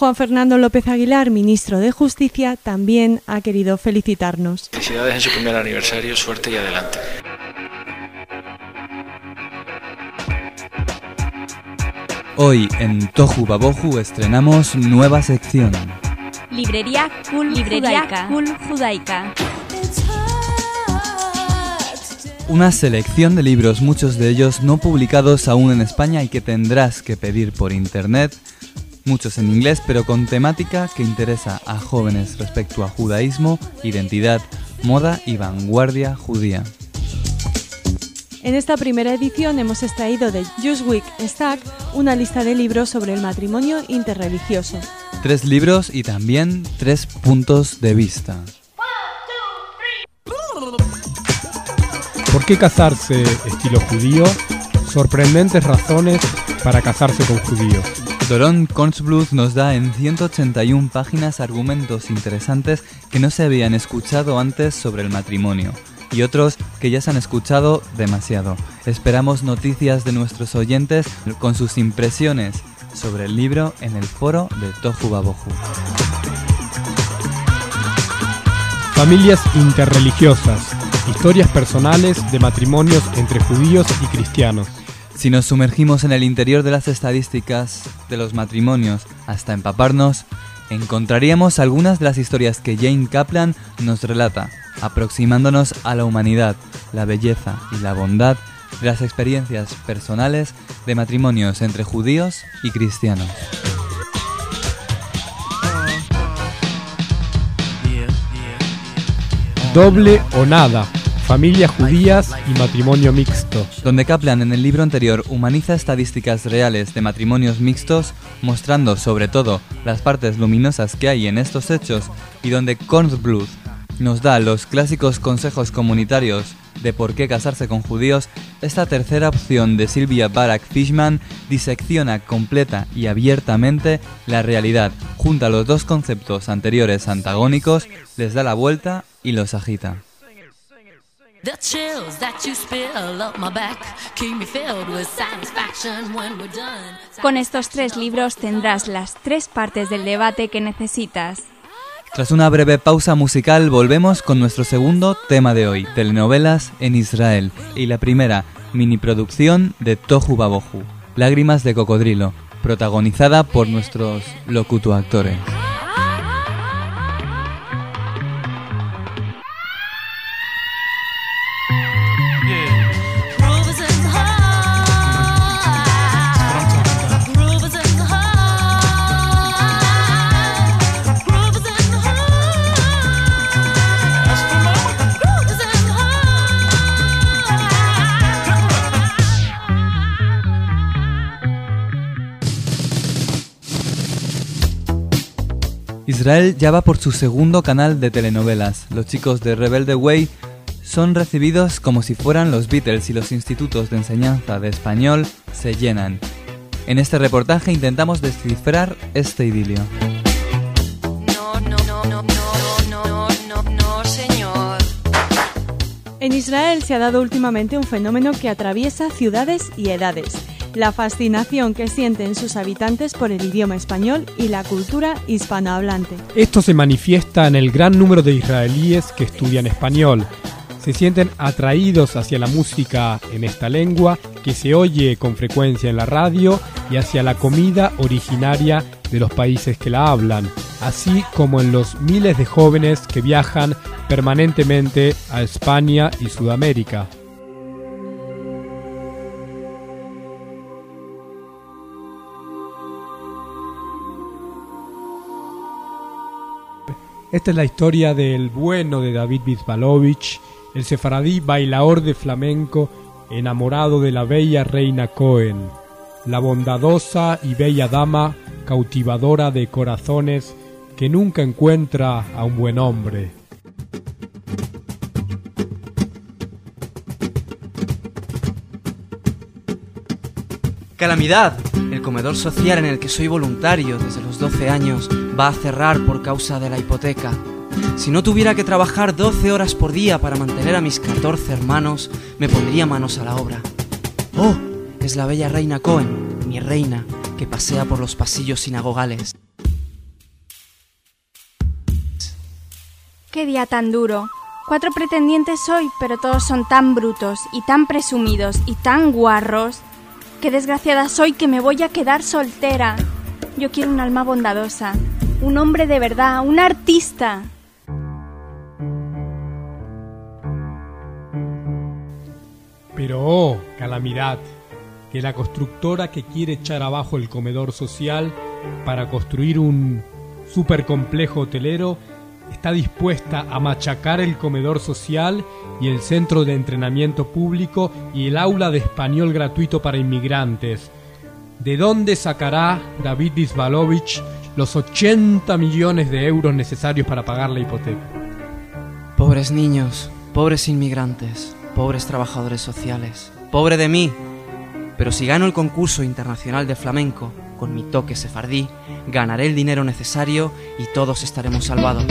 Juan Fernando López Aguilar, ministro de Justicia, también ha querido felicitarnos. Felicidades en su primer aniversario, suerte y adelante. Hoy en Tohu Babohu estrenamos nueva sección. Librería Cool Judaica. Una selección de libros, muchos de ellos no publicados aún en España y que tendrás que pedir por internet, muchos en inglés, pero con temática que interesa a jóvenes respecto a judaísmo, identidad, moda y vanguardia judía. En esta primera edición hemos extraído de Newsweek Stack una lista de libros sobre el matrimonio interreligioso. 3 libros y también 3 puntos de vista. ¿Por qué casarse estilo judío? Sorprendentes razones para casarse con judíos. Doron Kornbluth nos da en 181 páginas argumentos interesantes que no se habían escuchado antes sobre el matrimonio y otros que ya se han escuchado demasiado. Esperamos noticias de nuestros oyentes con sus impresiones sobre el libro en el foro de Tohu Babohu. Familias interreligiosas. Historias personales de matrimonios entre judíos y cristianos. Si nos sumergimos en el interior de las estadísticas de los matrimonios hasta empaparnos, encontraríamos algunas de las historias que Jane Kaplan nos relata, aproximándonos a la humanidad, la belleza y la bondad de las experiencias personales de matrimonios entre judíos y cristianos. Doble o nada. Familias judías y matrimonio mixto. Donde Kaplan en el libro anterior humaniza estadísticas reales de matrimonios mixtos, mostrando sobre todo las partes luminosas que hay en estos hechos, y donde Kornbluth nos da los clásicos consejos comunitarios de por qué casarse con judíos, esta tercera opción de Sylvia Barak Fishman disecciona completa y abiertamente la realidad, junta los dos conceptos anteriores antagónicos, les da la vuelta y los agita. Con estos 3 libros tendrás las 3 partes del debate que necesitas. Tras una breve pausa musical volvemos con nuestro segundo tema de hoy, telenovelas en Israel, y la primera mini producción de Tohu Babohu, Lágrimas de cocodrilo, protagonizada por nuestros locutoactores. Israel ya va por su segundo canal de telenovelas. Los chicos de Rebelde Way son recibidos como si fueran los Beatles y los institutos de enseñanza de español se llenan. En este reportaje intentamos descifrar este idilio. No, señor. En Israel se ha dado últimamente un fenómeno que atraviesa ciudades y edades: la fascinación que sienten sus habitantes por el idioma español y la cultura hispanohablante. Esto se manifiesta en el gran número de israelíes que estudian español. Se sienten atraídos hacia la música en esta lengua que se oye con frecuencia en la radio y hacia la comida originaria de los países que la hablan, así como en los miles de jóvenes que viajan permanentemente a España y Sudamérica. Esta es la historia del bueno de David Bisbalovich, el sefaradí bailaor de flamenco enamorado de la bella reina Cohen, la bondadosa y bella dama cautivadora de corazones que nunca encuentra a un buen hombre. ¡Calamidad! El comedor social en el que soy voluntario desde los 12 años va a cerrar por causa de la hipoteca. Si no tuviera que trabajar 12 horas por día para mantener a mis 14 hermanos, me pondría manos a la obra. ¡Oh! Es la bella reina Cohen, mi reina, que pasea por los pasillos sinagogales. Qué día tan duro. 4 pretendientes hoy, pero todos son tan brutos y tan presumidos y tan guarros. Qué desgraciada soy que me voy a quedar soltera. Yo quiero un alma bondadosa, un hombre de verdad, un artista. Pero, oh, calamidad, que la constructora que quiere echar abajo el comedor social para construir un supercomplejo hotelero está dispuesta a machacar el comedor social y el centro de entrenamiento público y el aula de español gratuito para inmigrantes. ¿De dónde sacará David Izbailovich los 80 millones de euros necesarios para pagar la hipoteca? Pobres niños, pobres inmigrantes, pobres trabajadores sociales, pobre de mí. Pero si gano el concurso internacional de flamenco con mi toque sefardí, ganaré el dinero necesario y todos estaremos salvados.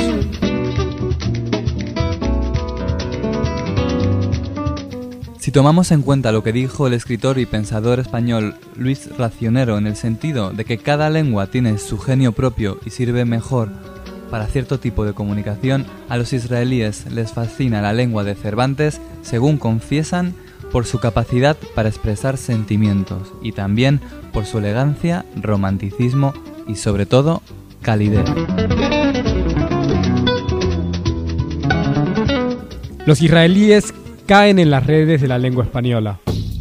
Si tomamos en cuenta lo que dijo el escritor y pensador español Luis Racionero en el sentido de que cada lengua tiene su genio propio y sirve mejor para cierto tipo de comunicación, a los israelíes les fascina la lengua de Cervantes, según confiesan, por su capacidad para expresar sentimientos y también por su elegancia, romanticismo y sobre todo calidez. Los israelíes caen en las redes de la lengua española.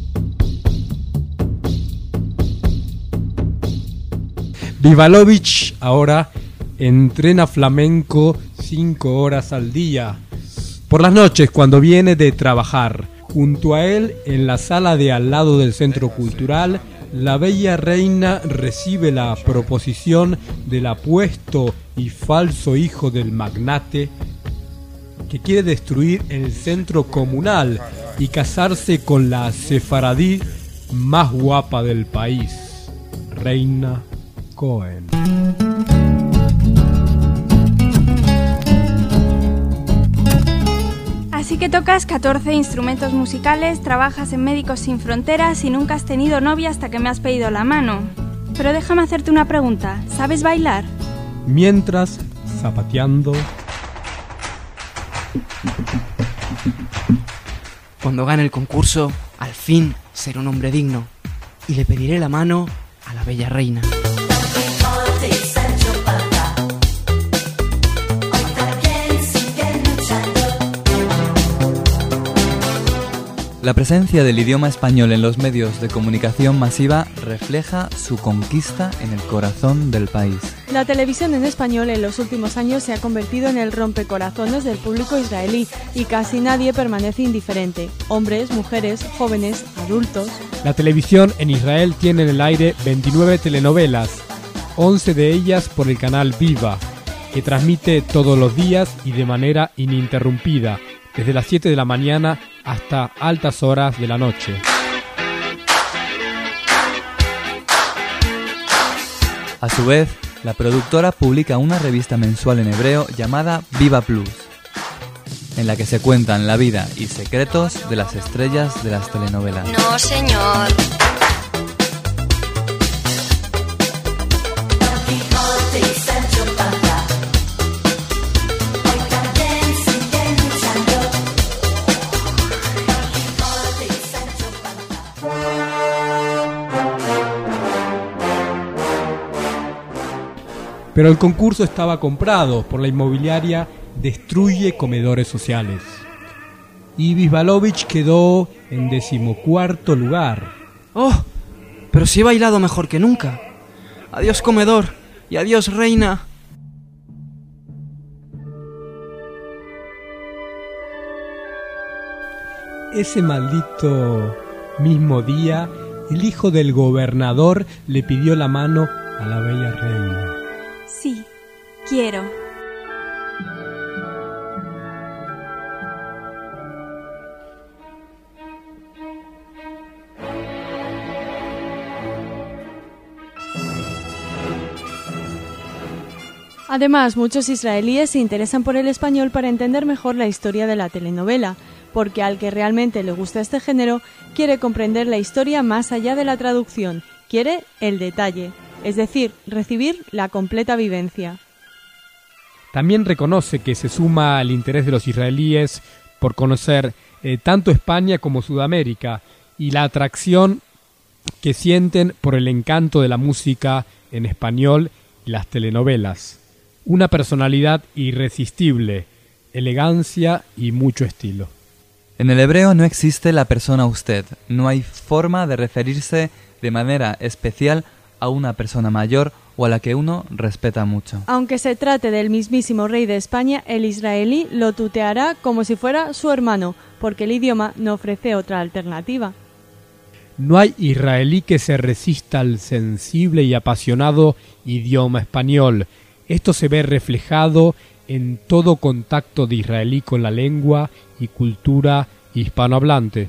Izbailovich ahora entrena flamenco 5 horas al día. Por las noches, cuando viene de trabajar, junto a él, en la sala de al lado del centro cultural, la bella reina recibe la proposición del apuesto y falso hijo del magnate que quiere destruir el centro comunal y casarse con la sefaradí más guapa del país, Reina Cohen. Así que tocas 14 instrumentos musicales, trabajas en Médicos Sin Fronteras y nunca has tenido novia hasta que me has pedido la mano. Pero déjame hacerte una pregunta, ¿sabes bailar? Mientras, zapateando. Cuando gane el concurso, al fin seré un hombre digno y le pediré la mano a la bella reina. La presencia del idioma español en los medios de comunicación masiva refleja su conquista en el corazón del país. La televisión en español en los últimos años se ha convertido en el rompecorazones del público israelí y casi nadie permanece indiferente. Hombres, mujeres, jóvenes, adultos. La televisión en Israel tiene en el aire 29 telenovelas, 11 de ellas por el canal Viva, que transmite todos los días y de manera ininterrumpida, desde las 7 de la mañana hasta altas horas de la noche. A su vez, la productora publica una revista mensual en hebreo llamada Viva Plus, en la que se cuentan la vida y secretos de las estrellas de las telenovelas. No, señor. Pero el concurso estaba comprado por la inmobiliaria Destruye Comedores Sociales. Y Izbailovich quedó en 14º lugar. ¡Oh! Pero si he bailado mejor que nunca. Adiós comedor y adiós reina. Ese maldito mismo día, el hijo del gobernador le pidió la mano a la bella reina. Sí, quiero. Además, muchos israelíes se interesan por el español para entender mejor la historia de la telenovela, porque al que realmente le gusta este género, quiere comprender la historia más allá de la traducción, quiere el detalle, es decir, recibir la completa vivencia. También reconoce que se suma al interés de los israelíes por conocer tanto España como Sudamérica y la atracción que sienten por el encanto de la música en español y las telenovelas. Una personalidad irresistible, elegancia y mucho estilo. En el hebreo no existe la persona usted, no hay forma de referirse de manera especial a una persona mayor o a la que uno respeta mucho. Aunque se trate del mismísimo rey de España, el israelí lo tuteará como si fuera su hermano, porque el idioma no ofrece otra alternativa. No hay israelí que se resista al sensible y apasionado idioma español. Esto se ve reflejado en todo contacto de israelí con la lengua y cultura hispanohablante.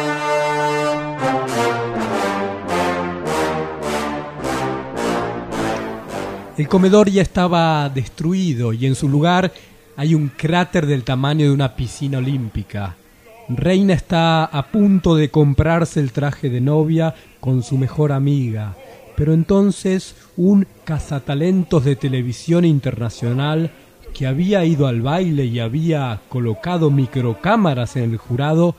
El comedor ya estaba destruido y en su lugar hay un cráter del tamaño de una piscina olímpica. Reina está a punto de comprarse el traje de novia con su mejor amiga, pero entonces un cazatalentos de televisión internacional que había ido al baile y había colocado microcámaras en el jurado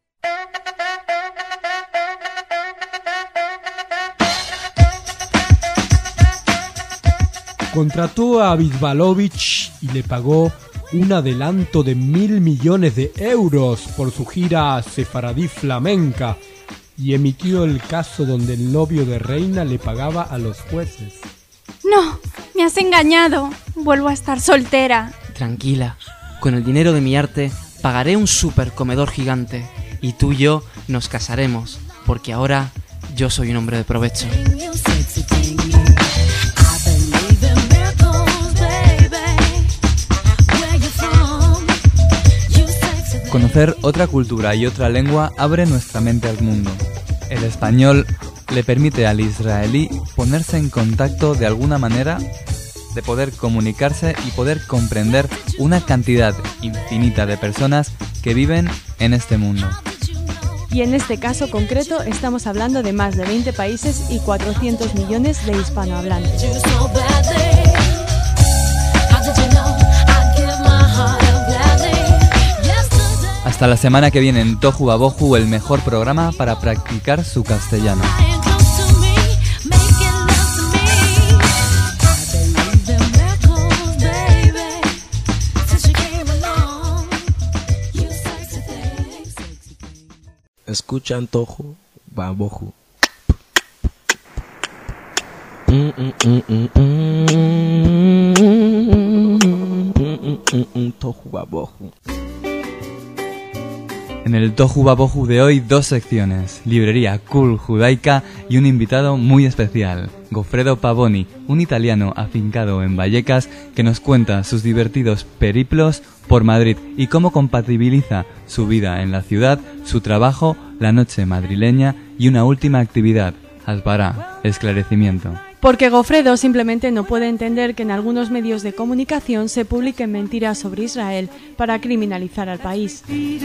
contrató a Bisbalovich y le pagó un adelanto de 1.000 millones de euros por su gira sefaradí flamenca y emitió el caso donde el novio de Reina le pagaba a los jueces. No, me has engañado. Vuelvo a estar soltera. Tranquila, con el dinero de mi arte pagaré un supercomedor gigante y tú y yo nos casaremos, porque ahora yo soy un hombre de provecho. Conocer otra cultura y otra lengua abre nuestra mente al mundo. El español le permite al israelí ponerse en contacto de alguna manera, de poder comunicarse y poder comprender una cantidad infinita de personas que viven en este mundo. Y en este caso concreto estamos hablando de más de 20 países y 400 millones de hispanohablantes. Hasta la semana que viene en Tohu Wabohu, el mejor programa para practicar su castellano. Escuchan Tohu Wabohu. Tohu Wabohu. En el Tohu Wabohu de hoy, dos secciones, librería cool judaica y un invitado muy especial, Goffredo Pavoni, un italiano afincado en Vallecas que nos cuenta sus divertidos periplos por Madrid y cómo compatibiliza su vida en la ciudad, su trabajo, la noche madrileña y una última actividad, Hasbará, esclarecimiento. Porque Goffredo simplemente no puede entender que en algunos medios de comunicación se publiquen mentiras sobre Israel para criminalizar al país.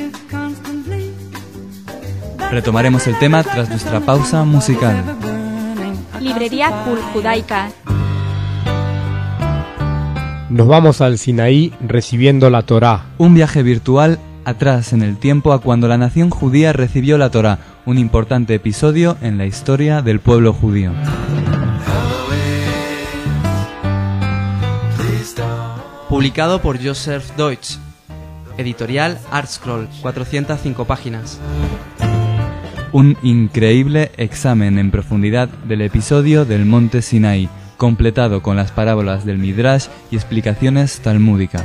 Retomaremos el tema tras nuestra pausa musical. Librería Cool Judaica. Nos vamos al Sinaí recibiendo la Torá. Un viaje virtual atrás en el tiempo a cuando la nación judía recibió la Torá, un importante episodio en la historia del pueblo judío. Publicado por Joseph Deutsch. Editorial ArtScroll, 405 páginas. Un increíble examen en profundidad del episodio del Monte Sinaí, completado con las parábolas del Midrash y explicaciones talmúdicas.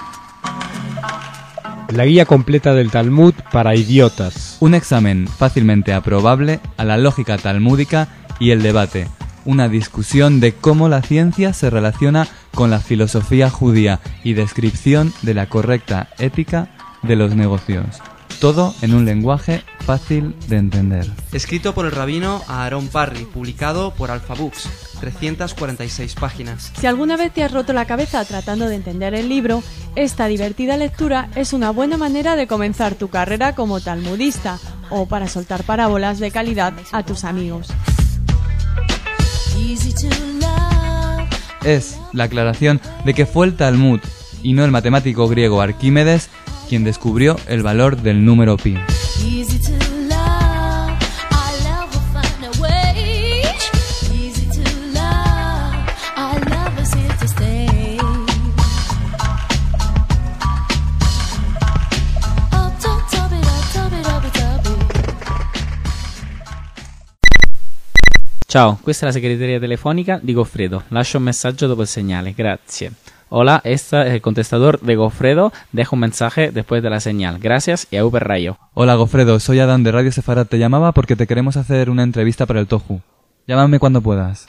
La guía completa del Talmud para idiotas. Un examen fácilmente aprobable a la lógica talmúdica y el debate. Una discusión de cómo la ciencia se relaciona con la filosofía judía y descripción de la correcta ética de los negocios. Todo en un lenguaje fácil de entender. Escrito por el rabino Aaron Parry, publicado por Alpha Books, 346 páginas. Si alguna vez te has roto la cabeza tratando de entender el libro, esta divertida lectura es una buena manera de comenzar tu carrera como talmudista o para soltar parábolas de calidad a tus amigos. Es la aclaración de que fue el Talmud y no el matemático griego Arquímedes, quien descubrió el valor del número pi. Ciao, questa è la segreteria telefonica di Goffredo. Lascio un messaggio dopo il segnale, grazie. Hola, este es el contestador de Goffredo. Dejo un mensaje después de la señal. Gracias y Auper Rayo. Hola Goffredo, soy Adán de Radio Sefarad. Te llamaba porque te queremos hacer una entrevista para el Tohu. Llámame cuando puedas.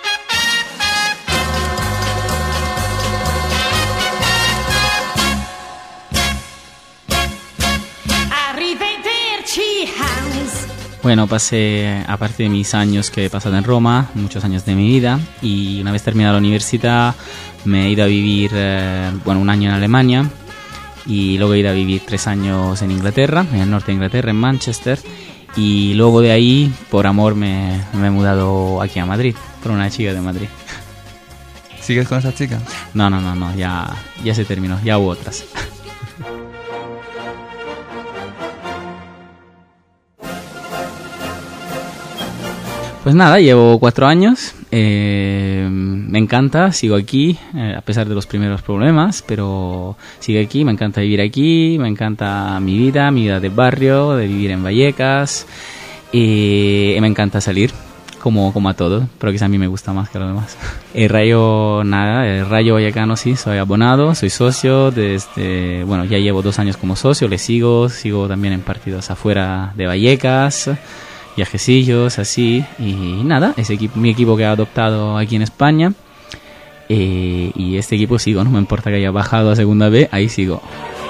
Bueno, pasé, aparte de mis años que he pasado en Roma, muchos años de mi vida, y una vez terminada la universidad me he ido a vivir, un año en Alemania, y luego he ido a vivir 3 años en Inglaterra, en el norte de Inglaterra, en Manchester, y luego de ahí, por amor, me he mudado aquí a Madrid, por una chica de Madrid. ¿Sigues con esa chica? No, ya se terminó, ya hubo otras. Pues nada, llevo 4 años, me encanta, sigo aquí, a pesar de los primeros problemas, pero sigo aquí, me encanta vivir aquí, me encanta mi vida de barrio, de vivir en Vallecas, y me encanta salir, como a todos, pero quizá a mí me gusta más que a los demás. El Rayo Vallecano sí, soy abonado, soy socio, ya llevo 2 años como socio, le sigo también en partidos afuera de Vallecas, viajecillos, así, y nada, es mi equipo que he adoptado aquí en España, y este equipo sigo, no me importa que haya bajado a segunda B, ahí sigo.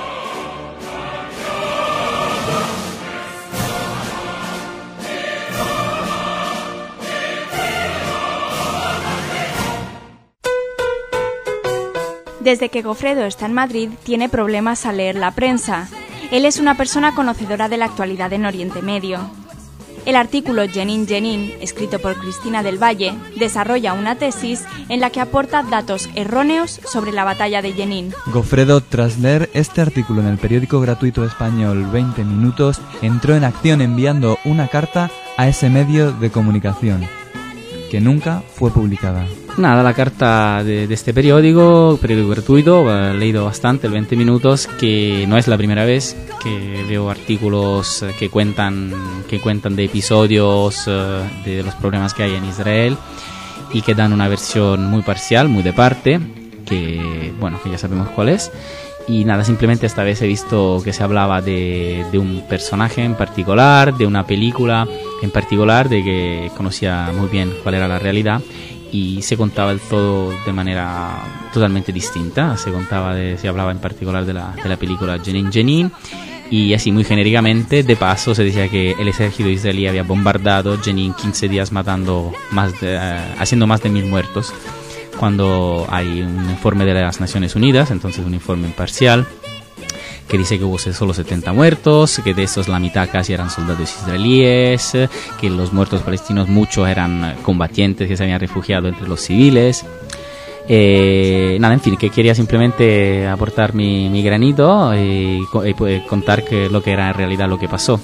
Desde que Goffredo está en Madrid, tiene problemas al leer la prensa. Él es una persona conocedora de la actualidad en Oriente Medio. El artículo Jenin Jenin, escrito por Cristina del Valle, desarrolla una tesis en la que aporta datos erróneos sobre la batalla de Jenin. Goffredo, tras leer este artículo en el periódico gratuito español 20 Minutos, entró en acción enviando una carta a ese medio de comunicación, que nunca fue publicada. Nada, la carta de este periódico gratuito, he leído bastante, el 20 Minutos, que no es la primera vez que veo artículos que cuentan de episodios de los problemas que hay en Israel y que dan una versión muy parcial, muy de parte, que ya sabemos cuál es. Y nada, simplemente esta vez he visto que se hablaba de un personaje en particular, de una película en particular, de que conocía muy bien cuál era la realidad, y se contaba el todo de manera totalmente distinta. Se hablaba en particular de la película Jenin Jenin, y así muy genéricamente, de paso, se decía que el ejército israelí había bombardado Jenin 15 días haciendo más de 1000 muertos, cuando hay un informe de las Naciones Unidas, entonces un informe imparcial, que dice que hubo solo 70 muertos, que de esos la mitad casi eran soldados israelíes, que los muertos palestinos muchos eran combatientes que se habían refugiado entre los civiles. Nada, en fin, que quería simplemente aportar mi granito y contar lo que era en realidad lo que pasó.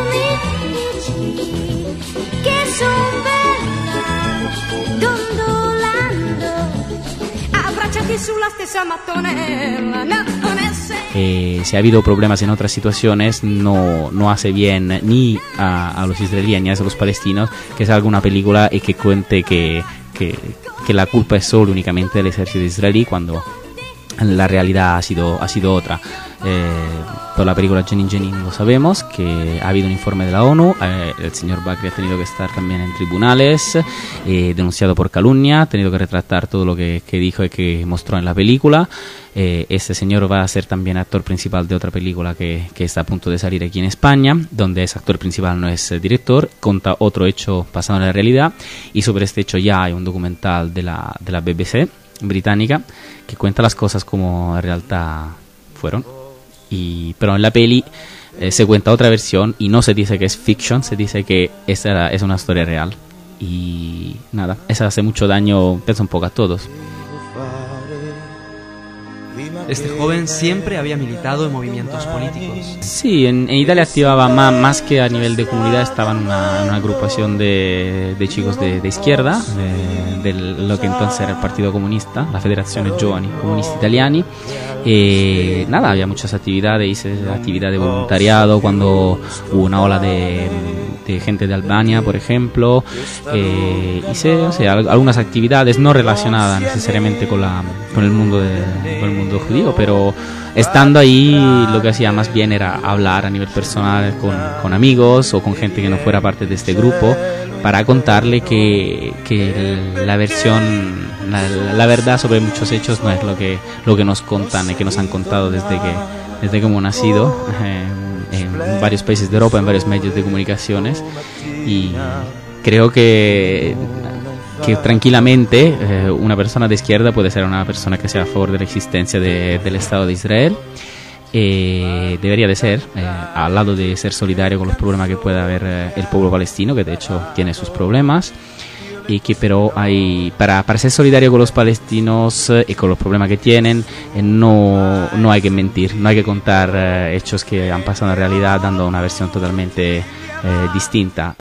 Si ha habido problemas en otras situaciones, no hace bien ni a los israelíes ni a los palestinos que salga una película y que cuente que la culpa es solo únicamente del ejército israelí, cuando la realidad ha sido otra. Por la película Jenin Jenin lo sabemos, que ha habido un informe de la ONU, el señor Bakri ha tenido que estar también en tribunales, denunciado por calumnia, ha tenido que retratar todo lo que dijo y que mostró en la película. Este señor va a ser también actor principal de otra película que está a punto de salir aquí en España, donde ese actor principal no es director, cuenta otro hecho basado en la realidad, y sobre este hecho ya hay un documental de la BBC británica que cuenta las cosas como en realidad fueron. Pero en la peli se cuenta otra versión y no se dice que es fiction, se dice que esa es una historia real. Y nada, eso hace mucho daño, pienso un poco a todos. Este joven siempre había militado en movimientos políticos. Sí, en Italia activaba más que a nivel de comunidad, estaba en una agrupación de chicos de izquierda, de lo que entonces era el Partido Comunista, la Federazione Giovani Comunisti Italiani. Nada, había muchas actividades, hice actividad de voluntariado cuando hubo una ola de gente de Albania, por ejemplo. Hice algunas actividades no relacionadas necesariamente con el mundo judío, pero estando ahí lo que hacía más bien era hablar a nivel personal con amigos o con gente que no fuera parte de este grupo, para contarle que la verdad sobre muchos hechos no es lo que nos contan y que nos han contado desde que hemos nacido en varios países de Europa, en varios medios de comunicaciones. Y creo que tranquilamente una persona de izquierda puede ser una persona que sea a favor de la existencia del Estado de Israel. Debería de ser, al lado de ser solidario con los problemas que pueda haber el pueblo palestino, que de hecho tiene sus problemas, y que pero para ser solidario con los palestinos y con los problemas que tienen, no hay que mentir, no hay que contar hechos que han pasado en realidad dando una versión totalmente distinta.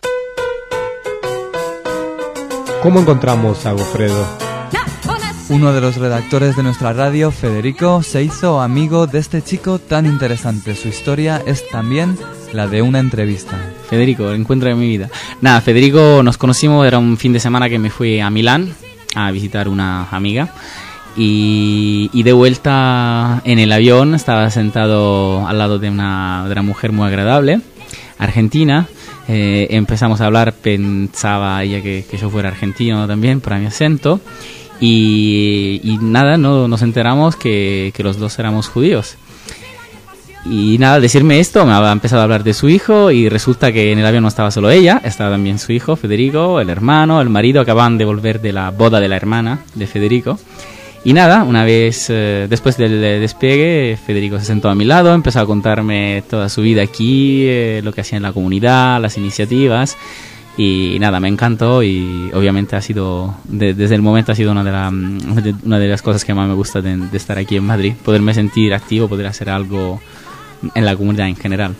¿Cómo encontramos a Goffredo? Uno de los redactores de nuestra radio, Federico, se hizo amigo de este chico tan interesante. Su historia es también la de una entrevista. Federico, el encuentro de mi vida. Nada, Federico nos conocimos, era un fin de semana que me fui a Milán a visitar una amiga. Y de vuelta en el avión estaba sentado al lado de una mujer muy agradable, argentina. Empezamos a hablar, pensaba ella que yo fuera argentino también, por mi acento. Y nada, nos enteramos que los dos éramos judíos. Y nada, al decirme esto, me había empezado a hablar de su hijo, y resulta que en el avión no estaba solo ella, estaba también su hijo, Federico, el hermano, el marido. Acaban de volver de la boda de la hermana de Federico. Y nada, una vez después del despegue, Federico se sentó a mi lado, empezó a contarme toda su vida aquí, lo que hacía en la comunidad, las iniciativas. Y nada, me encantó, y obviamente ha sido, desde el momento ha sido una de las cosas que más me gusta de estar aquí en Madrid, poderme sentir activo, poder hacer algo en la comunidad en general.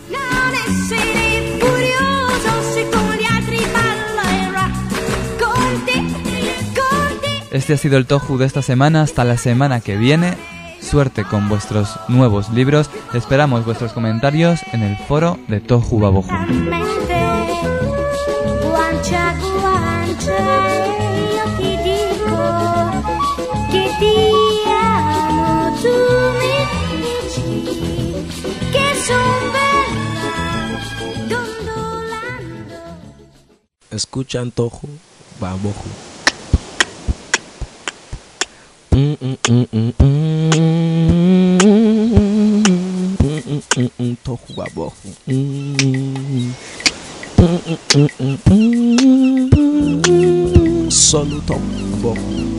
Este ha sido el Tohu de esta semana. Hasta la semana que viene. Suerte con vuestros nuevos libros. Esperamos vuestros comentarios en el foro de Tohu Babohu. Escuchan Tohu Babohu. Tohu Babohu. Solo Tohu Babohu.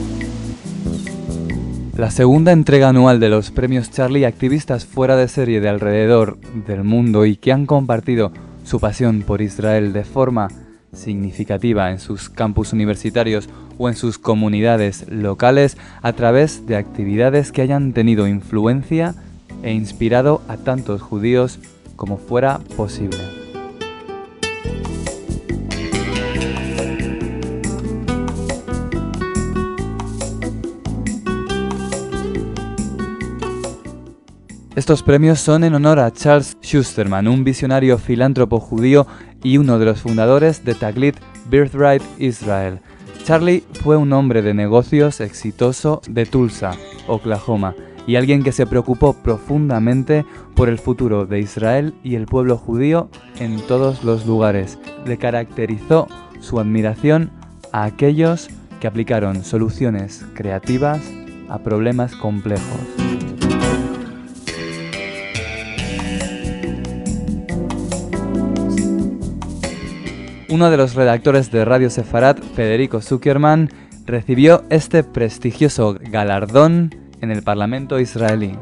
La segunda entrega anual de los premios Charlie, activistas fuera de serie de alrededor del mundo y que han compartido su pasión por Israel de forma significativa en sus campus universitarios o en sus comunidades locales a través de actividades que hayan tenido influencia e inspirado a tantos judíos como fuera posible. Estos premios son en honor a Charles Schusterman, un visionario filántropo judío y uno de los fundadores de Taglit Birthright Israel. Charlie fue un hombre de negocios exitoso de Tulsa, Oklahoma, y alguien que se preocupó profundamente por el futuro de Israel y el pueblo judío en todos los lugares. Le caracterizó su admiración a aquellos que aplicaron soluciones creativas a problemas complejos. Uno de los redactores de Radio Sefarat, Federico Zuckerman, recibió este prestigioso galardón en el Parlamento israelí.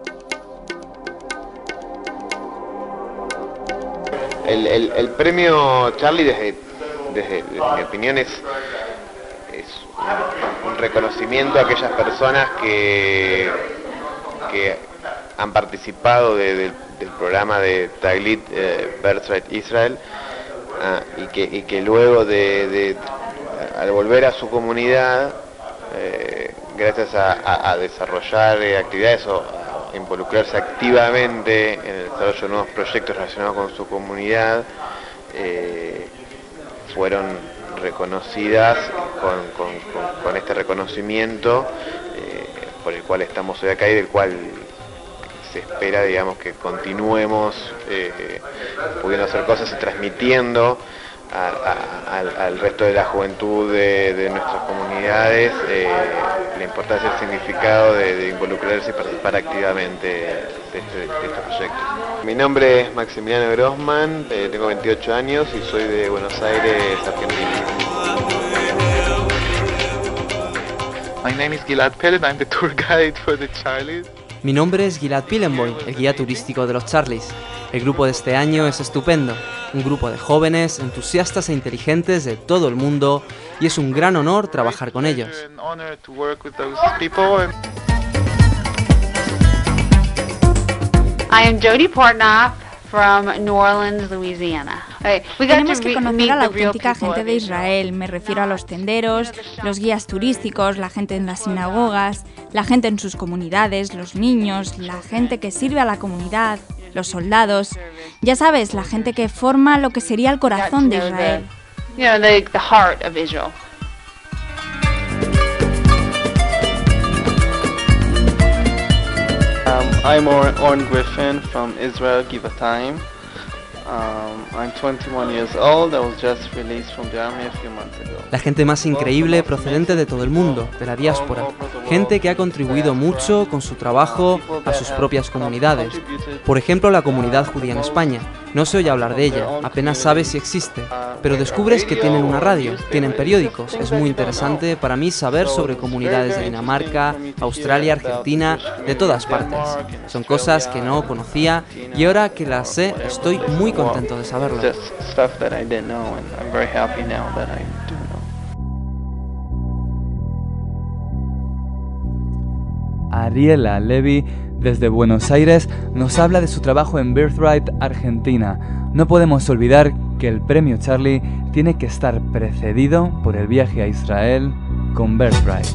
El premio Charlie, desde mi opinión, es un reconocimiento a aquellas personas que que han participado del programa de Taglit Birthright Israel, y que luego al volver a su comunidad, gracias a desarrollar actividades o a involucrarse activamente en el desarrollo de nuevos proyectos relacionados con su comunidad, fueron reconocidas con este reconocimiento por el cual estamos hoy acá y del cual se espera, digamos, que continuemos pudiendo hacer cosas y transmitiendo al resto de la juventud de nuestras comunidades la importancia y el significado de involucrarse y participar activamente de estos proyectos. Mi nombre es Maximiliano Grossman, tengo 28 años y soy de Buenos Aires, Argentina. My name is Gilad Peled, I'm the tour guide for the Charlies. Mi nombre es Gilad Pilenboy, el guía turístico de los Charlies. El grupo de este año es estupendo, un grupo de jóvenes, entusiastas e inteligentes de todo el mundo, y es un gran honor trabajar con ellos. I am Jody Portnoy from New Orleans, Louisiana. Tenemos que conocer a la auténtica gente de Israel, me refiero a los tenderos, los guías turísticos, la gente en las sinagogas, la gente en sus comunidades, los niños, la gente que sirve a la comunidad, los soldados, ya sabes, la gente que forma lo que sería el corazón de Israel. The heart of Israel. I'm Oren Griffin from Israel Givatayim. I'm 21 years old. I was just released from the army a few months ago. La gente más increíble procedente de todo el mundo, de la diáspora. Gente que ha contribuido mucho con su trabajo a sus propias comunidades. Por ejemplo, la comunidad judía en España. No se oye hablar de ella, apenas sabes si existe. Pero descubres que tienen una radio, tienen periódicos. Es muy interesante para mí saber sobre comunidades de Dinamarca, Australia, Argentina, de todas partes. Son cosas que no conocía y ahora que las sé, estoy muy contento de saberlo. Ariela Levy, desde Buenos Aires, nos habla de su trabajo en Birthright, Argentina. No podemos olvidar que el premio Charlie tiene que estar precedido por el viaje a Israel con Birthright.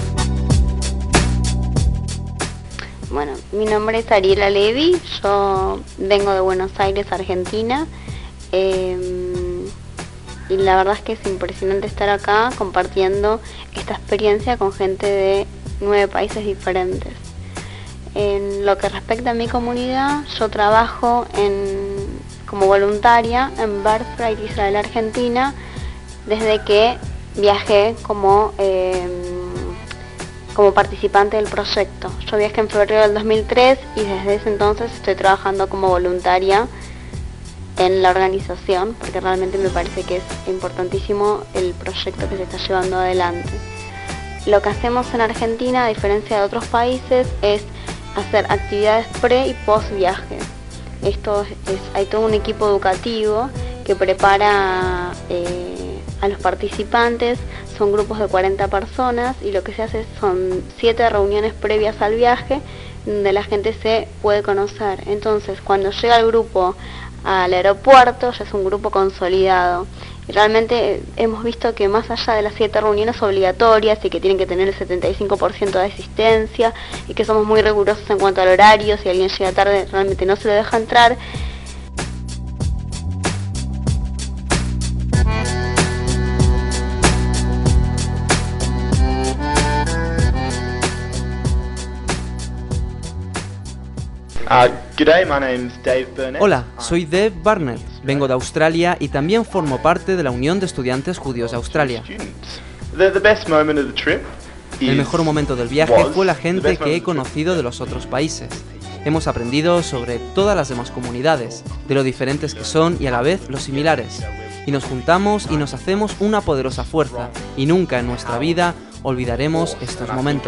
Bueno, mi nombre es Ariela Levy, yo vengo de Buenos Aires, Argentina, y la verdad es que es impresionante estar acá compartiendo esta experiencia con gente de 9 países diferentes. En lo que respecta a mi comunidad, yo trabajo como voluntaria en Birthright Israel Argentina desde que viajé como participante del proyecto. Yo viajé en febrero del 2003 y desde ese entonces estoy trabajando como voluntaria en la organización, porque realmente me parece que es importantísimo el proyecto que se está llevando adelante. Lo que hacemos en Argentina, a diferencia de otros países, es hacer actividades pre y post viaje. Hay todo un equipo educativo que prepara a los participantes. Son grupos de 40 personas y lo que se hace son 7 reuniones previas al viaje donde la gente se puede conocer. Entonces, cuando llega el grupo al aeropuerto, ya es un grupo consolidado. Y realmente hemos visto que más allá de las 7 reuniones obligatorias y que tienen que tener el 75% de asistencia y que somos muy rigurosos en cuanto al horario, si alguien llega tarde realmente no se lo deja entrar. Hola, soy Dave Barnett, vengo de Australia y también formo parte de la Unión de Estudiantes Judíos de Australia. El mejor momento del viaje fue la gente que he conocido de los otros países. Hemos aprendido sobre todas las demás comunidades, de lo diferentes que son y a la vez lo similares. Y nos juntamos y nos hacemos una poderosa fuerza, y nunca en nuestra vida olvidaremos estos momentos.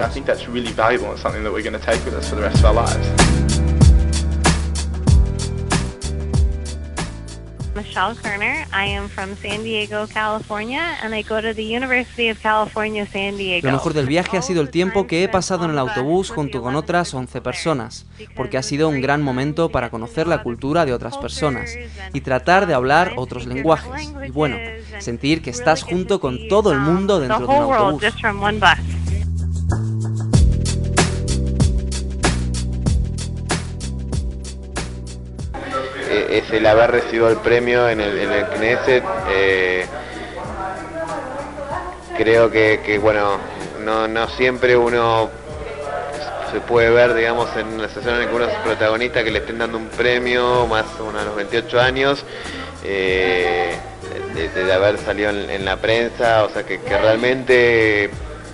Michelle Kerner. I am from San Diego, California, and I go to the University of California, San Diego. Lo mejor del viaje ha sido el tiempo que he pasado en el autobús junto con otras 11 personas, porque ha sido un gran momento para conocer la cultura de otras personas y tratar de hablar otros lenguajes. Y bueno, sentir que estás junto con todo el mundo dentro de un autobús. Es el haber recibido el premio en el Knesset. Creo que bueno, no siempre uno se puede ver, digamos, en una situación en la que uno es protagonista, que le estén dando un premio, más uno a los 28 años, de haber salido en la prensa, o sea, que realmente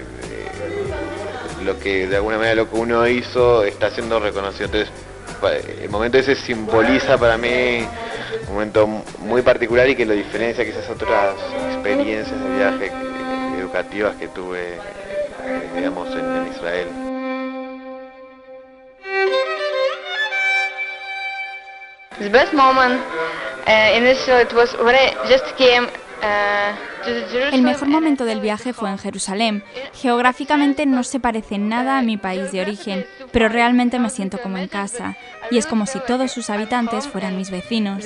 lo que de alguna manera lo que uno hizo está siendo reconocido. Entonces, el momento ese simboliza para mí un momento muy particular y que lo diferencia quizás otras experiencias de viaje educativas que tuve, digamos, en Israel. The best moment in this show, it was when I just came El mejor momento del viaje fue en Jerusalén. Geográficamente no se parece nada a mi país de origen, pero realmente me siento como en casa. Y es como si todos sus habitantes fueran mis vecinos.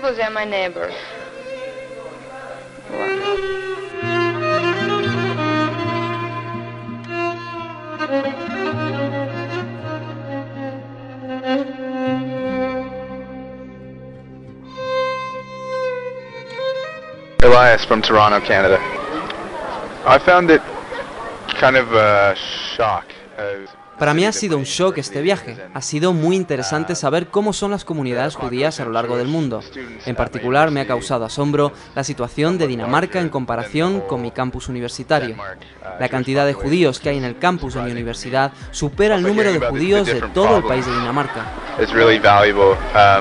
Elias from Toronto, Canada. I found it kind of a shock. Para mí ha sido un shock este viaje. Ha sido muy interesante saber cómo son las comunidades judías a lo largo del mundo. En particular me ha causado asombro la situación de Dinamarca en comparación con mi campus universitario. La cantidad de judíos que hay en el campus de mi universidad supera el número de judíos de todo el país de Dinamarca. It's really valuable.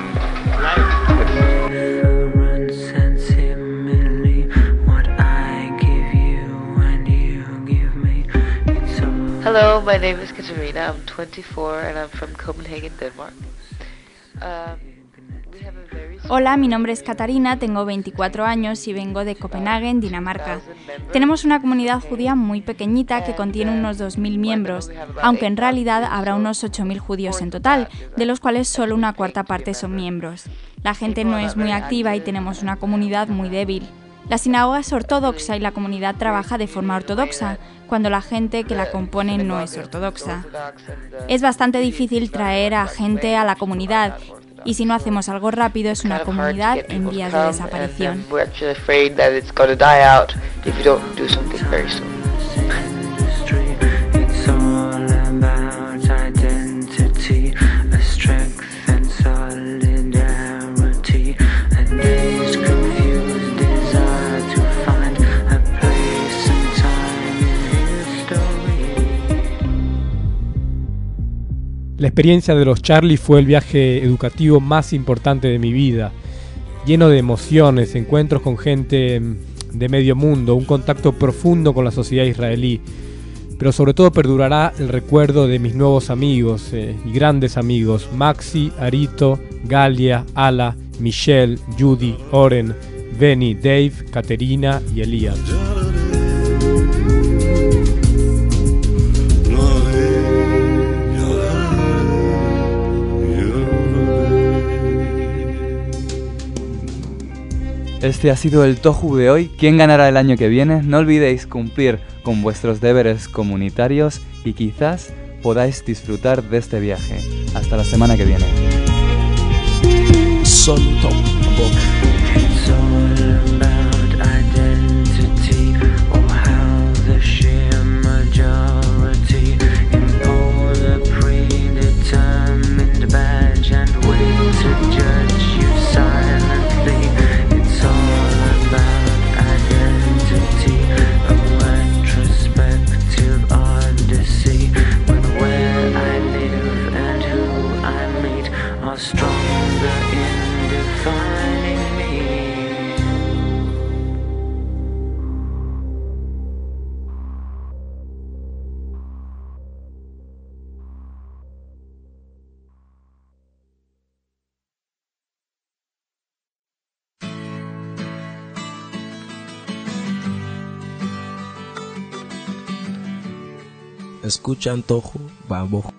Hello, my name is Katarina. I'm 24 and I'm from Copenhagen, Denmark. Hola, mi nombre es Katarina, tengo 24 años y vengo de Copenhagen, Dinamarca. Tenemos una comunidad judía muy pequeñita que contiene unos 2.000 miembros, aunque en realidad habrá unos 8.000 judíos en total, de los cuales solo una cuarta parte son miembros. La gente no es muy activa y tenemos una comunidad muy débil. La sinagoga es ortodoxa y la comunidad trabaja de forma ortodoxa, cuando la gente que la compone no es ortodoxa. Es bastante difícil traer a gente a la comunidad, y si no hacemos algo rápido es una comunidad en vías de desaparición. La experiencia de los Charlie fue el viaje educativo más importante de mi vida, lleno de emociones, encuentros con gente de medio mundo, un contacto profundo con la sociedad israelí, pero sobre todo perdurará el recuerdo de mis nuevos amigos y grandes amigos, Maxi, Arito, Galia, Ala, Michelle, Judy, Oren, Benny, Dave, Caterina y Elías. Este ha sido el Tohu de hoy. ¿Quién ganará el año que viene? No olvidéis cumplir con vuestros deberes comunitarios y quizás podáis disfrutar de este viaje. Hasta la semana que viene. Stronger in defining me. escuchan Tohu Wabohu.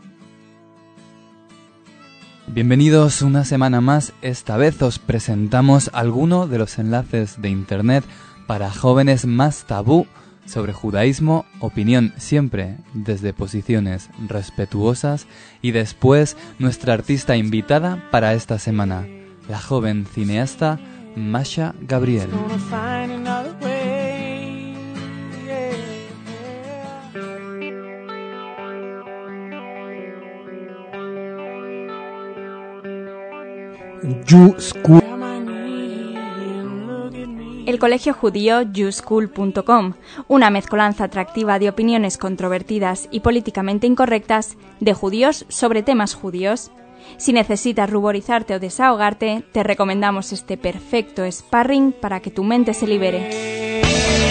Bienvenidos una semana más. Esta vez os presentamos algunos de los enlaces de internet para jóvenes más tabú sobre judaísmo, opinión siempre desde posiciones respetuosas, y después nuestra artista invitada para esta semana, la joven cineasta Masha Gabriel. YouSchool. El colegio judío YouSchool.com, una mezcolanza atractiva de opiniones controvertidas y políticamente incorrectas de judíos sobre temas judíos. Si necesitas ruborizarte o desahogarte, te recomendamos este perfecto sparring para que tu mente se libere.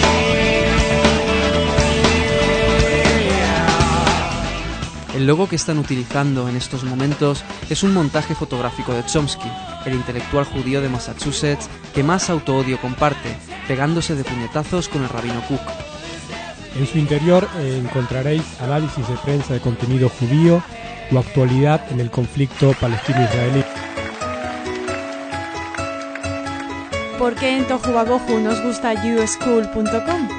El logo que están utilizando en estos momentos es un montaje fotográfico de Chomsky, el intelectual judío de Massachusetts que más autoodio comparte, pegándose de puñetazos con el rabino Kook. En su interior encontraréis análisis de prensa de contenido judío o actualidad en el conflicto palestino-israelí. ¿Por qué en Tohu Wabohu nos gusta YouSchool.com?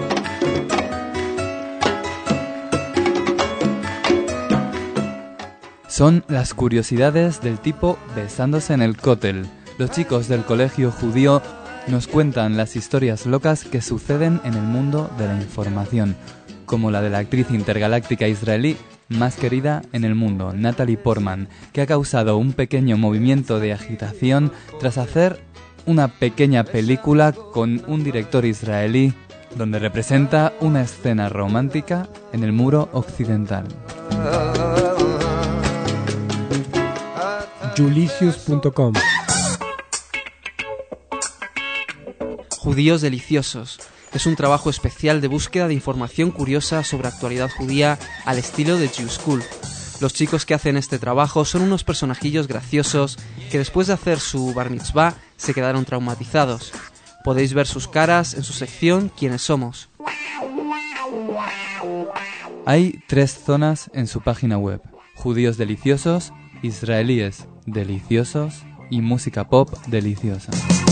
Son las curiosidades del tipo besándose en el cótel. Los chicos del colegio judío nos cuentan las historias locas que suceden en el mundo de la información, como la de la actriz intergaláctica israelí más querida en el mundo, Natalie Portman, que ha causado un pequeño movimiento de agitación tras hacer una pequeña película con un director israelí donde representa una escena romántica en el muro occidental. Julicius.com. Judíos deliciosos. Es un trabajo especial de búsqueda de información curiosa sobre actualidad judía al estilo de YouSchool. Los chicos que hacen este trabajo son unos personajillos graciosos que después de hacer su bar mitzvah se quedaron traumatizados. Podéis ver sus caras en su sección ¿Quiénes somos? Hay 3 zonas en su página web: judíos deliciosos, israelíes deliciosos y música pop deliciosa.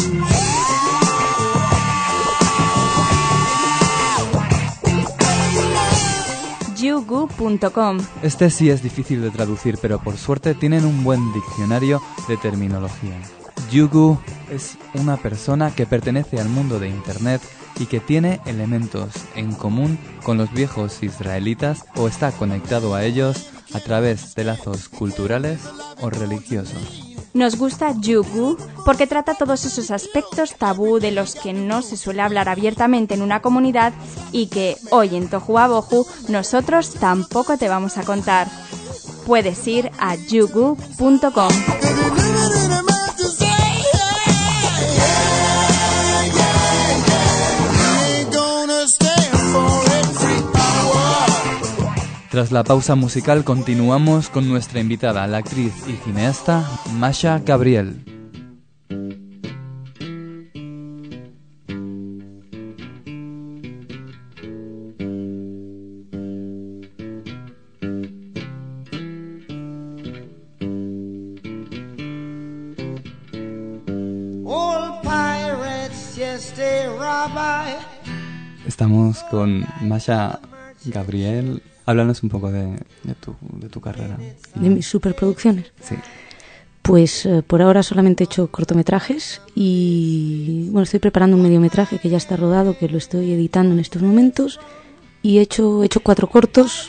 YouGoo.com. Este sí es difícil de traducir, pero por suerte tienen un buen diccionario de terminología. YouGoo es una persona que pertenece al mundo de Internet y que tiene elementos en común con los viejos israelitas o está conectado a ellos a través de lazos culturales o religiosos. Nos gusta YouGoo porque trata todos esos aspectos tabú de los que no se suele hablar abiertamente en una comunidad y que hoy en Tohu Wabohu nosotros tampoco te vamos a contar. Puedes ir a YouGoo.com. Tras la pausa musical continuamos con nuestra invitada, la actriz y cineasta Masha Gabriel. Estamos con Masha Gabriel. Háblanos un poco de tu carrera. ¿De mis superproducciones? Sí. Pues por ahora solamente he hecho cortometrajes y bueno, estoy preparando un mediometraje que ya está rodado, que lo estoy editando en estos momentos, y he hecho 4 cortos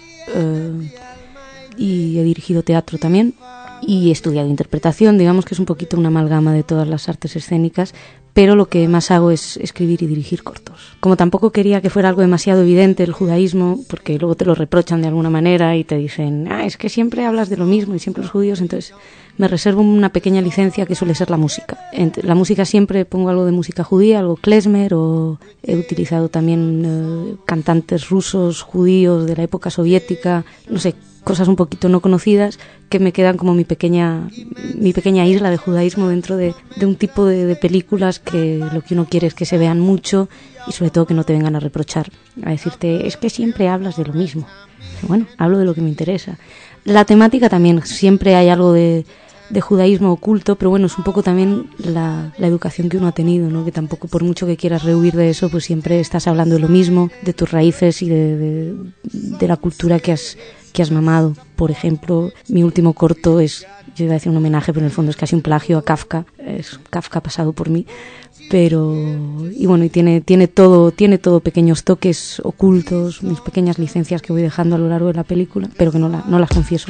y he dirigido teatro también y he estudiado interpretación. Digamos que es un poquito una amalgama de todas las artes escénicas, pero lo que más hago es escribir y dirigir cortos. Como tampoco quería que fuera algo demasiado evidente el judaísmo, porque luego te lo reprochan de alguna manera y te dicen, es que siempre hablas de lo mismo y siempre los judíos, entonces me reservo una pequeña licencia que suele ser la música. La música siempre pongo algo de música judía, algo klezmer, o he utilizado también cantantes rusos, judíos de la época soviética, no sé, cosas un poquito no conocidas que me quedan como mi pequeña isla de judaísmo dentro de un tipo de películas que lo que uno quiere es que se vean mucho y sobre todo que no te vengan a reprochar, a decirte es que siempre hablas de lo mismo. Bueno, hablo de lo que me interesa. La temática también, siempre hay algo de judaísmo oculto, pero bueno, es un poco también la educación que uno ha tenido, ¿no? Que tampoco, por mucho que quieras rehuir de eso, pues siempre estás hablando de lo mismo, de tus raíces y de la cultura que has mamado. Por ejemplo, mi último corto es, yo iba a decir un homenaje, pero en el fondo es casi un plagio a Kafka, es Kafka pasado por mí, pero y bueno, y tiene todo pequeños toques ocultos, mis pequeñas licencias que voy dejando a lo largo de la película, pero que no las confieso.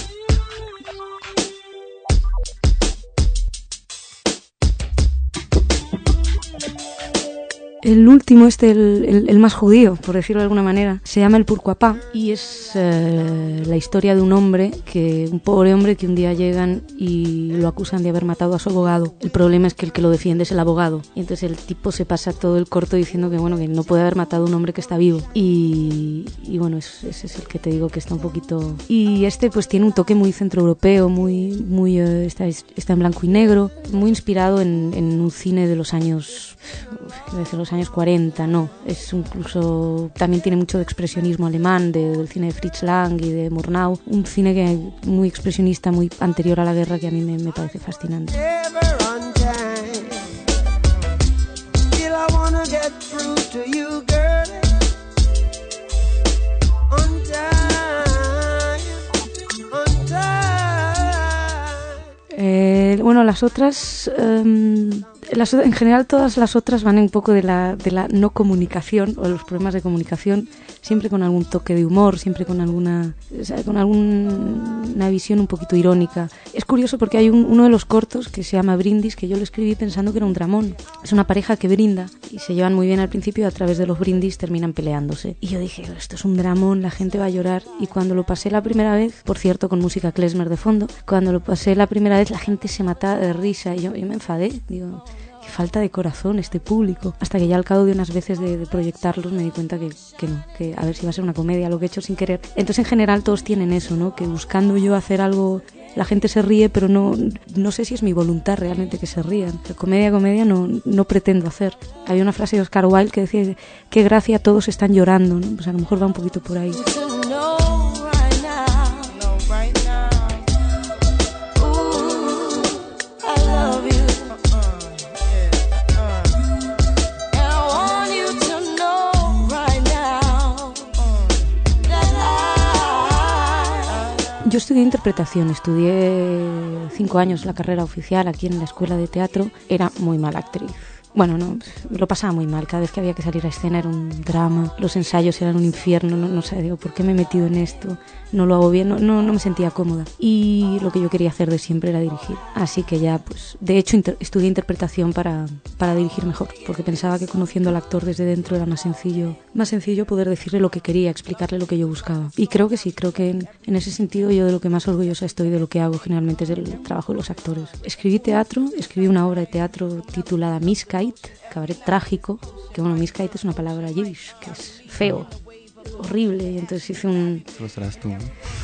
El último, el más judío, por decirlo de alguna manera, se llama El Pourquoi Pas y es la historia de un pobre hombre que un día llegan y lo acusan de haber matado a su abogado. El problema es que el que lo defiende es el abogado y entonces el tipo se pasa todo el corto diciendo que bueno, que no puede haber matado a un hombre que está vivo y bueno, ese es el que te digo que está un poquito... Y pues tiene un toque muy centroeuropeo, muy está en blanco y negro, muy inspirado en un cine de los años 40, no, es incluso también tiene mucho de expresionismo alemán, del cine de Fritz Lang y de Murnau, un cine que muy expresionista, muy anterior a la guerra, que a mí me parece fascinante. Bueno, las otras... en general todas las otras van un poco de la no comunicación o los problemas de comunicación, siempre con algún toque de humor, siempre con alguna visión un poquito irónica. Es curioso porque hay uno de los cortos que se llama Brindis, que yo lo escribí pensando que era un dramón. Es una pareja que brinda y se llevan muy bien al principio y a través de los brindis terminan peleándose. Y yo dije, esto es un dramón, la gente va a llorar. Y cuando lo pasé la primera vez, por cierto con música klezmer de fondo, cuando lo pasé la primera vez la gente se mataba de risa y yo me enfadé, digo... Qué falta de corazón este público. Hasta que ya al cabo de unas veces de proyectarlos me di cuenta que no, que a ver si iba a ser una comedia, lo que he hecho sin querer. Entonces en general todos tienen eso, ¿no? Que buscando yo hacer algo, la gente se ríe, pero no sé si es mi voluntad realmente que se rían. Comedia no pretendo hacer. Hay una frase de Oscar Wilde que decía, qué gracia, todos están llorando, ¿no? Pues a lo mejor va un poquito por ahí. Yo estudié interpretación, estudié 5 años la carrera oficial aquí en la escuela de teatro. Era muy mala actriz. Bueno, no, lo pasaba muy mal. Cada vez que había que salir a escena era un drama. Los ensayos eran un infierno. No sé, digo, ¿por qué me he metido en esto? No lo hago bien, no me sentía cómoda. Y lo que yo quería hacer de siempre era dirigir. Así que ya, pues, de hecho, estudié interpretación para dirigir mejor. Porque pensaba que conociendo al actor desde dentro era más sencillo poder decirle lo que quería, explicarle lo que yo buscaba. Y creo que sí, creo que en ese sentido yo de lo que más orgullosa estoy de lo que hago generalmente es del trabajo de los actores. Escribí una obra de teatro titulada Miskite, cabaret trágico, que bueno, Miskite es una palabra yiddish, que es feo, horrible, y entonces hice Lo serás tú, ¿no?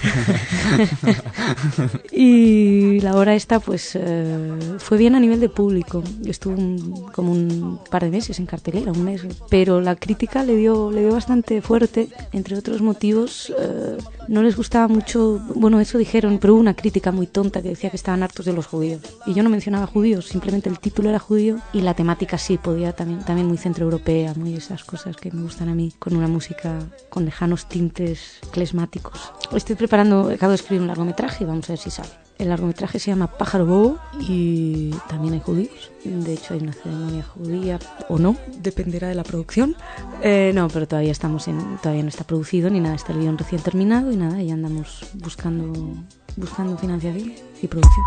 Y la obra esta pues fue bien a nivel de público. Estuvo como un par de meses en cartelera, un mes, pero la crítica le dio bastante fuerte, entre otros motivos. No les gustaba mucho, bueno, eso dijeron, pero hubo una crítica muy tonta que decía que estaban hartos de los judíos. Y yo no mencionaba judíos, simplemente el título era judío y la temática sí podía también muy centroeuropea, muy esas cosas que me gustan a mí, con una música con lejanos tintes klezmáticos. Acabo de escribir un largometraje y vamos a ver si sale. El largometraje se llama Pájaro Bobo y también hay judíos. De hecho hay una ceremonia judía, o no, dependerá de la producción. No, pero todavía no está producido ni nada, está el guión recién terminado y nada, ya andamos buscando financiación y producción.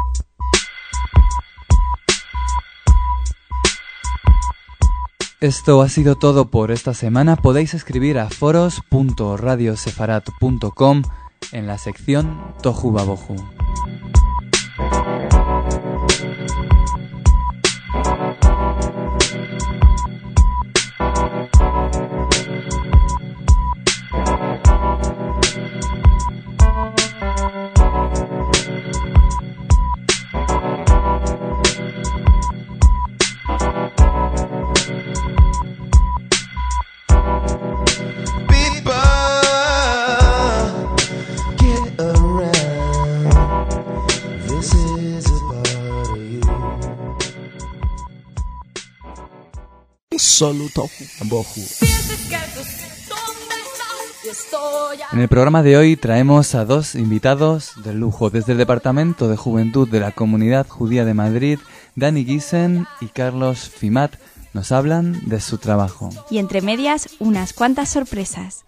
Esto ha sido todo por esta semana. Podéis escribir a foros.radiosefarat.com en la sección Tohu Babohu. solo tofu, boju. En el programa de hoy traemos a dos invitados de lujo. Desde el Departamento de Juventud de la Comunidad Judía de Madrid, Dani Giesen y Carlos Fimat nos hablan de su trabajo. Y entre medias, unas cuantas sorpresas.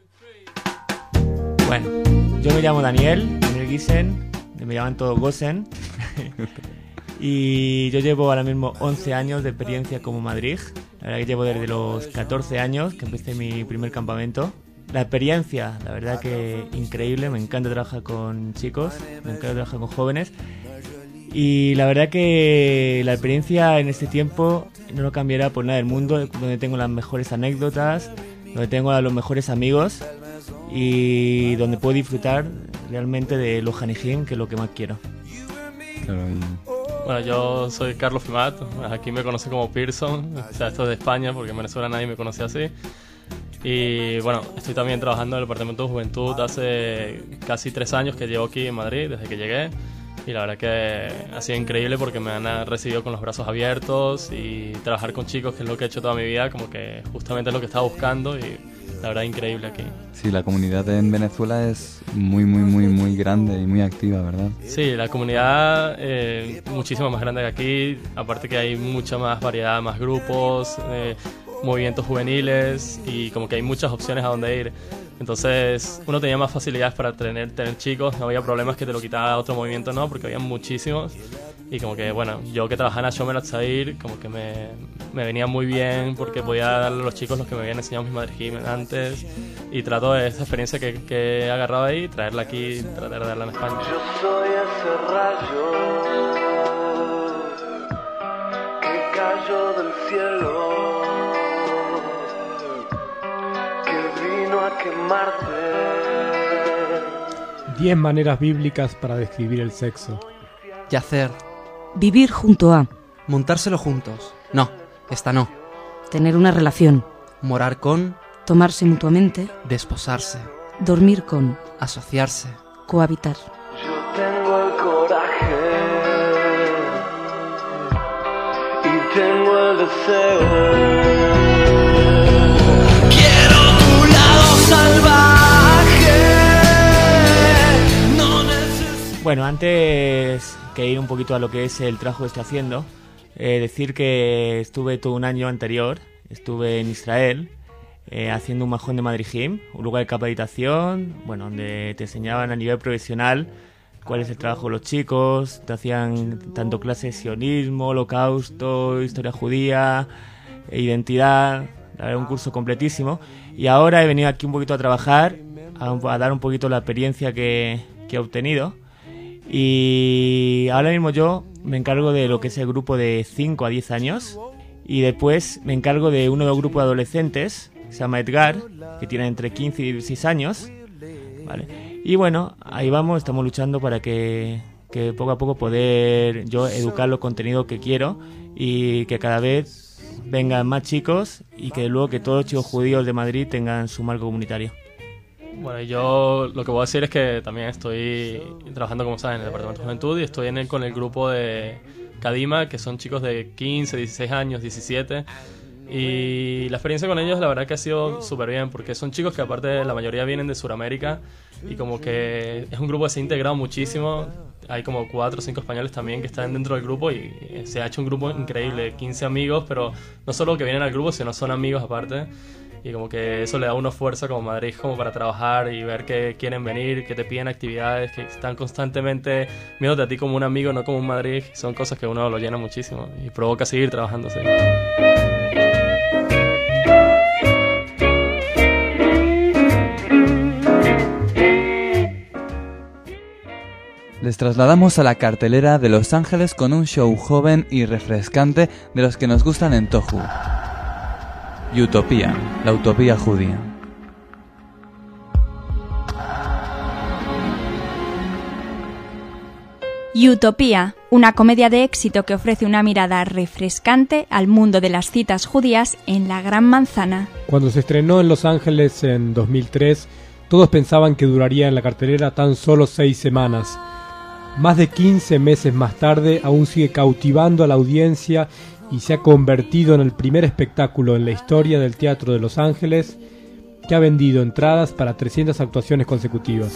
Bueno, yo me llamo Daniel Giesen, me llaman todos Gosen. Y yo llevo ahora mismo 11 años de experiencia como madrig. La verdad que llevo desde los 14 años que empecé mi primer campamento. La experiencia, la verdad que increíble, me encanta trabajar con chicos, me encanta trabajar con jóvenes. Y la verdad que la experiencia en este tiempo no lo cambiará por nada del mundo, donde tengo las mejores anécdotas, donde tengo a los mejores amigos y donde puedo disfrutar realmente de los Hanijim, que es lo que más quiero. Bueno, yo soy Carlos Fimat, aquí me conocen como Pearson, o sea, esto es de España porque en Venezuela nadie me conoce así. Y bueno, estoy también trabajando en el Departamento de Juventud hace casi 3 años que llevo aquí en Madrid, desde que llegué. Y la verdad que ha sido increíble porque me han recibido con los brazos abiertos y trabajar con chicos, que es lo que he hecho toda mi vida, como que justamente es lo que estaba buscando y la verdad increíble aquí. Sí, la comunidad en Venezuela es muy grande y muy activa, ¿verdad? Sí, la comunidad muchísimo más grande que aquí, aparte que hay mucha más variedad, más grupos, movimientos juveniles y como que hay muchas opciones a donde ir. Entonces uno tenía más facilidades para tener chicos, no había problemas que te lo quitaba otro movimiento, no, porque había muchísimos. Y como que, bueno, yo que trabajaba en Shomer Atzair, como que me venía muy bien porque podía darle a los chicos los que me habían enseñado mis madrijim antes. Y trato de esa experiencia que he agarrado ahí, traerla aquí y tratar de darla en España. Yo soy ese rayo que cayó del cielo, que vino a quemarte. 10 maneras bíblicas para describir el sexo. Yacer. Vivir junto a. Montárselo juntos. No, esta no. Tener una relación. Morar con. Tomarse mutuamente. Desposarse. Dormir con. Asociarse. Cohabitar. Yo tengo el coraje y tengo el deseo. Quiero tu lado salvaje. No necesito. Bueno, antes que ir un poquito a lo que es el trabajo que estoy haciendo, decir que estuve todo un año anterior, estuve en Israel haciendo un majón de madrijim, un lugar de capacitación, bueno, donde te enseñaban a nivel profesional cuál es el trabajo de los chicos, te hacían tanto clases de sionismo, holocausto, historia judía, identidad, era un curso completísimo. Y ahora he venido aquí un poquito a trabajar, a dar un poquito la experiencia que he obtenido. Y ahora mismo yo me encargo de lo que es el grupo de 5 a 10 años y después me encargo de uno de los grupos de adolescentes que se llama Edgar, que tiene entre 15 y 16 años, ¿vale? Y bueno, ahí vamos, estamos luchando para que poco a poco poder yo educar los contenidos que quiero y que cada vez vengan más chicos y que luego que todos los chicos judíos de Madrid tengan su marco comunitario. Bueno, yo lo que voy a decir es que también estoy trabajando, como saben, en el Departamento de Juventud y estoy con el grupo de Kadima, que son chicos de 15, 16 años, 17. Y la experiencia con ellos la verdad que ha sido súper bien, porque son chicos que aparte la mayoría vienen de Sudamérica y como que es un grupo que se ha integrado muchísimo. Hay como 4 o 5 españoles también que están dentro del grupo y se ha hecho un grupo increíble, 15 amigos, pero no solo que vienen al grupo, sino son amigos aparte. Y como que eso le da una fuerza como Madrid como para trabajar y ver que quieren venir, que te piden actividades, que están constantemente viéndote a ti como un amigo, no como un Madrid. Son cosas que uno lo llena muchísimo y provoca seguir trabajando así. Les trasladamos a la cartelera de Los Ángeles con un show joven y refrescante de los que nos gustan en Tohu. Utopía, la utopía judía. Utopía, una comedia de éxito que ofrece una mirada refrescante al mundo de las citas judías en la Gran Manzana. Cuando se estrenó en Los Ángeles en 2003, todos pensaban que duraría en la cartelera tan solo 6 semanas. Más de 15 meses más tarde, aún sigue cautivando a la audiencia y se ha convertido en el primer espectáculo en la historia del Teatro de Los Ángeles que ha vendido entradas para 300 actuaciones consecutivas.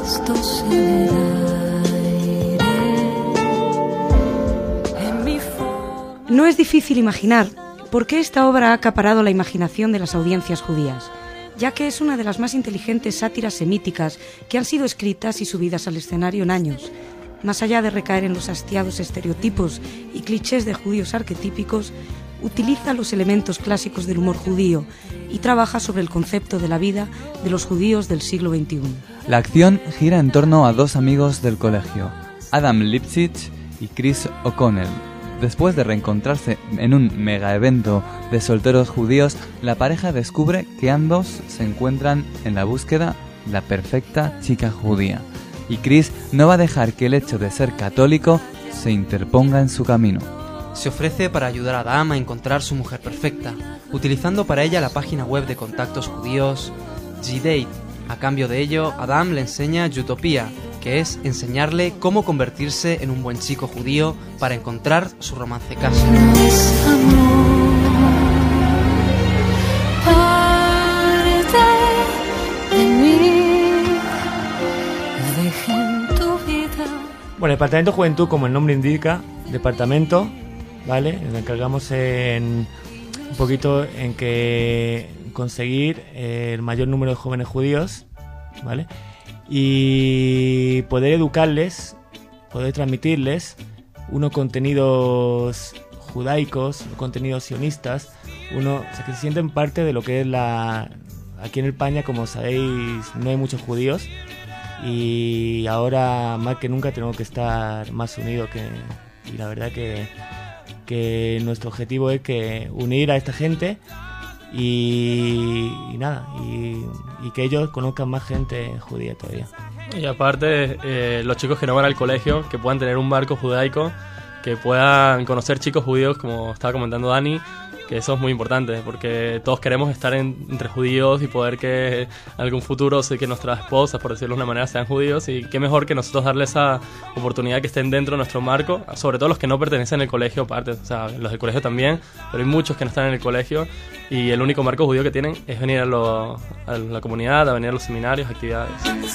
No es difícil imaginar por qué esta obra ha acaparado la imaginación de las audiencias judías, ya que es una de las más inteligentes sátiras semíticas que han sido escritas y subidas al escenario en años. Más allá de recaer en los hastiados estereotipos y clichés de judíos arquetípicos, utiliza los elementos clásicos del humor judío y trabaja sobre el concepto de la vida de los judíos del siglo XXI. La acción gira en torno a dos amigos del colegio, Adam Lipsitch y Chris O'Connell. Después de reencontrarse en un mega evento de solteros judíos, la pareja descubre que ambos se encuentran en la búsqueda de la perfecta chica judía. Y Chris no va a dejar que el hecho de ser católico se interponga en su camino. Se ofrece para ayudar a Adam a encontrar su mujer perfecta, utilizando para ella la página web de contactos judíos G-Date. A cambio de ello, Adam le enseña Utopía, que es enseñarle cómo convertirse en un buen chico judío para encontrar su romance casi. Bueno, el Departamento Juventud, como el nombre indica, departamento, ¿vale? Nos encargamos un poquito en que conseguir el mayor número de jóvenes judíos, ¿vale? Y poder educarles, poder transmitirles unos contenidos judaicos, contenidos sionistas, o sea, que se sienten parte de lo que es aquí en España, como sabéis, no hay muchos judíos y ahora más que nunca tenemos que estar más unidos y la verdad que nuestro objetivo es que unir a esta gente y nada, y que ellos conozcan más gente judía todavía. Y aparte, los chicos que no van al colegio, que puedan tener un marco judaico, que puedan conocer chicos judíos, como estaba comentando Dani, que eso es muy importante, porque todos queremos estar entre judíos y poder que en algún futuro sí que nuestras esposas, por decirlo de una manera, sean judíos, y qué mejor que nosotros darles esa oportunidad que estén dentro de nuestro marco, sobre todo los que no pertenecen al colegio aparte, o sea, los del colegio también, pero hay muchos que no están en el colegio y el único marco judío que tienen es venir a la comunidad, a venir a los seminarios, actividades.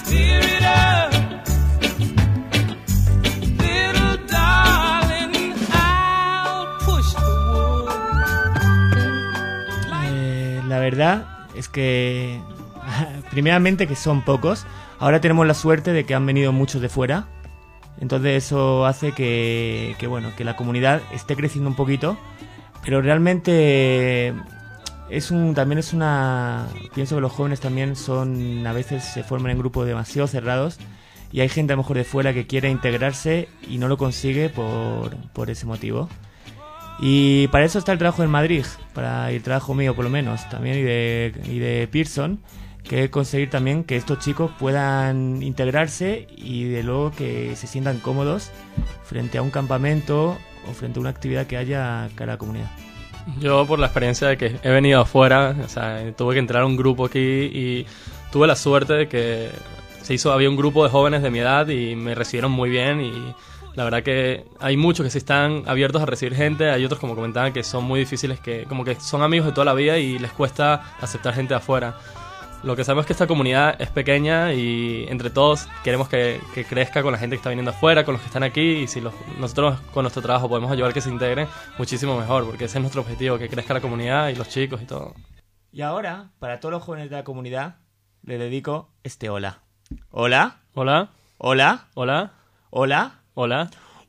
La verdad es que, primeramente, que son pocos. Ahora tenemos la suerte de que han venido muchos de fuera. Entonces eso hace que la comunidad esté creciendo un poquito. Pero realmente pienso que los jóvenes también a veces se forman en grupos demasiado cerrados. Y hay gente a lo mejor de fuera que quiere integrarse y no lo consigue por ese motivo. Y para eso está el trabajo en Madrid, para el trabajo mío por lo menos, también y de Pearson, que es conseguir también que estos chicos puedan integrarse y de luego que se sientan cómodos frente a un campamento o frente a una actividad que haya cara a la comunidad. Yo, por la experiencia de que he venido afuera, o sea, tuve que entrar a un grupo aquí y tuve la suerte de que había un grupo de jóvenes de mi edad y me recibieron muy bien y la verdad que hay muchos que sí están abiertos a recibir gente, hay otros, como comentaban, que son muy difíciles, que como que son amigos de toda la vida y les cuesta aceptar gente de afuera. Lo que sabemos es que esta comunidad es pequeña y entre todos queremos que crezca con la gente que está viniendo afuera, con los que están aquí, y si nosotros con nuestro trabajo podemos ayudar a que se integren, muchísimo mejor, porque ese es nuestro objetivo, que crezca la comunidad y los chicos y todo. Y ahora, para todos los jóvenes de la comunidad, le dedico este hola. Hola. Hola. Hola. Hola. Hola. Hola.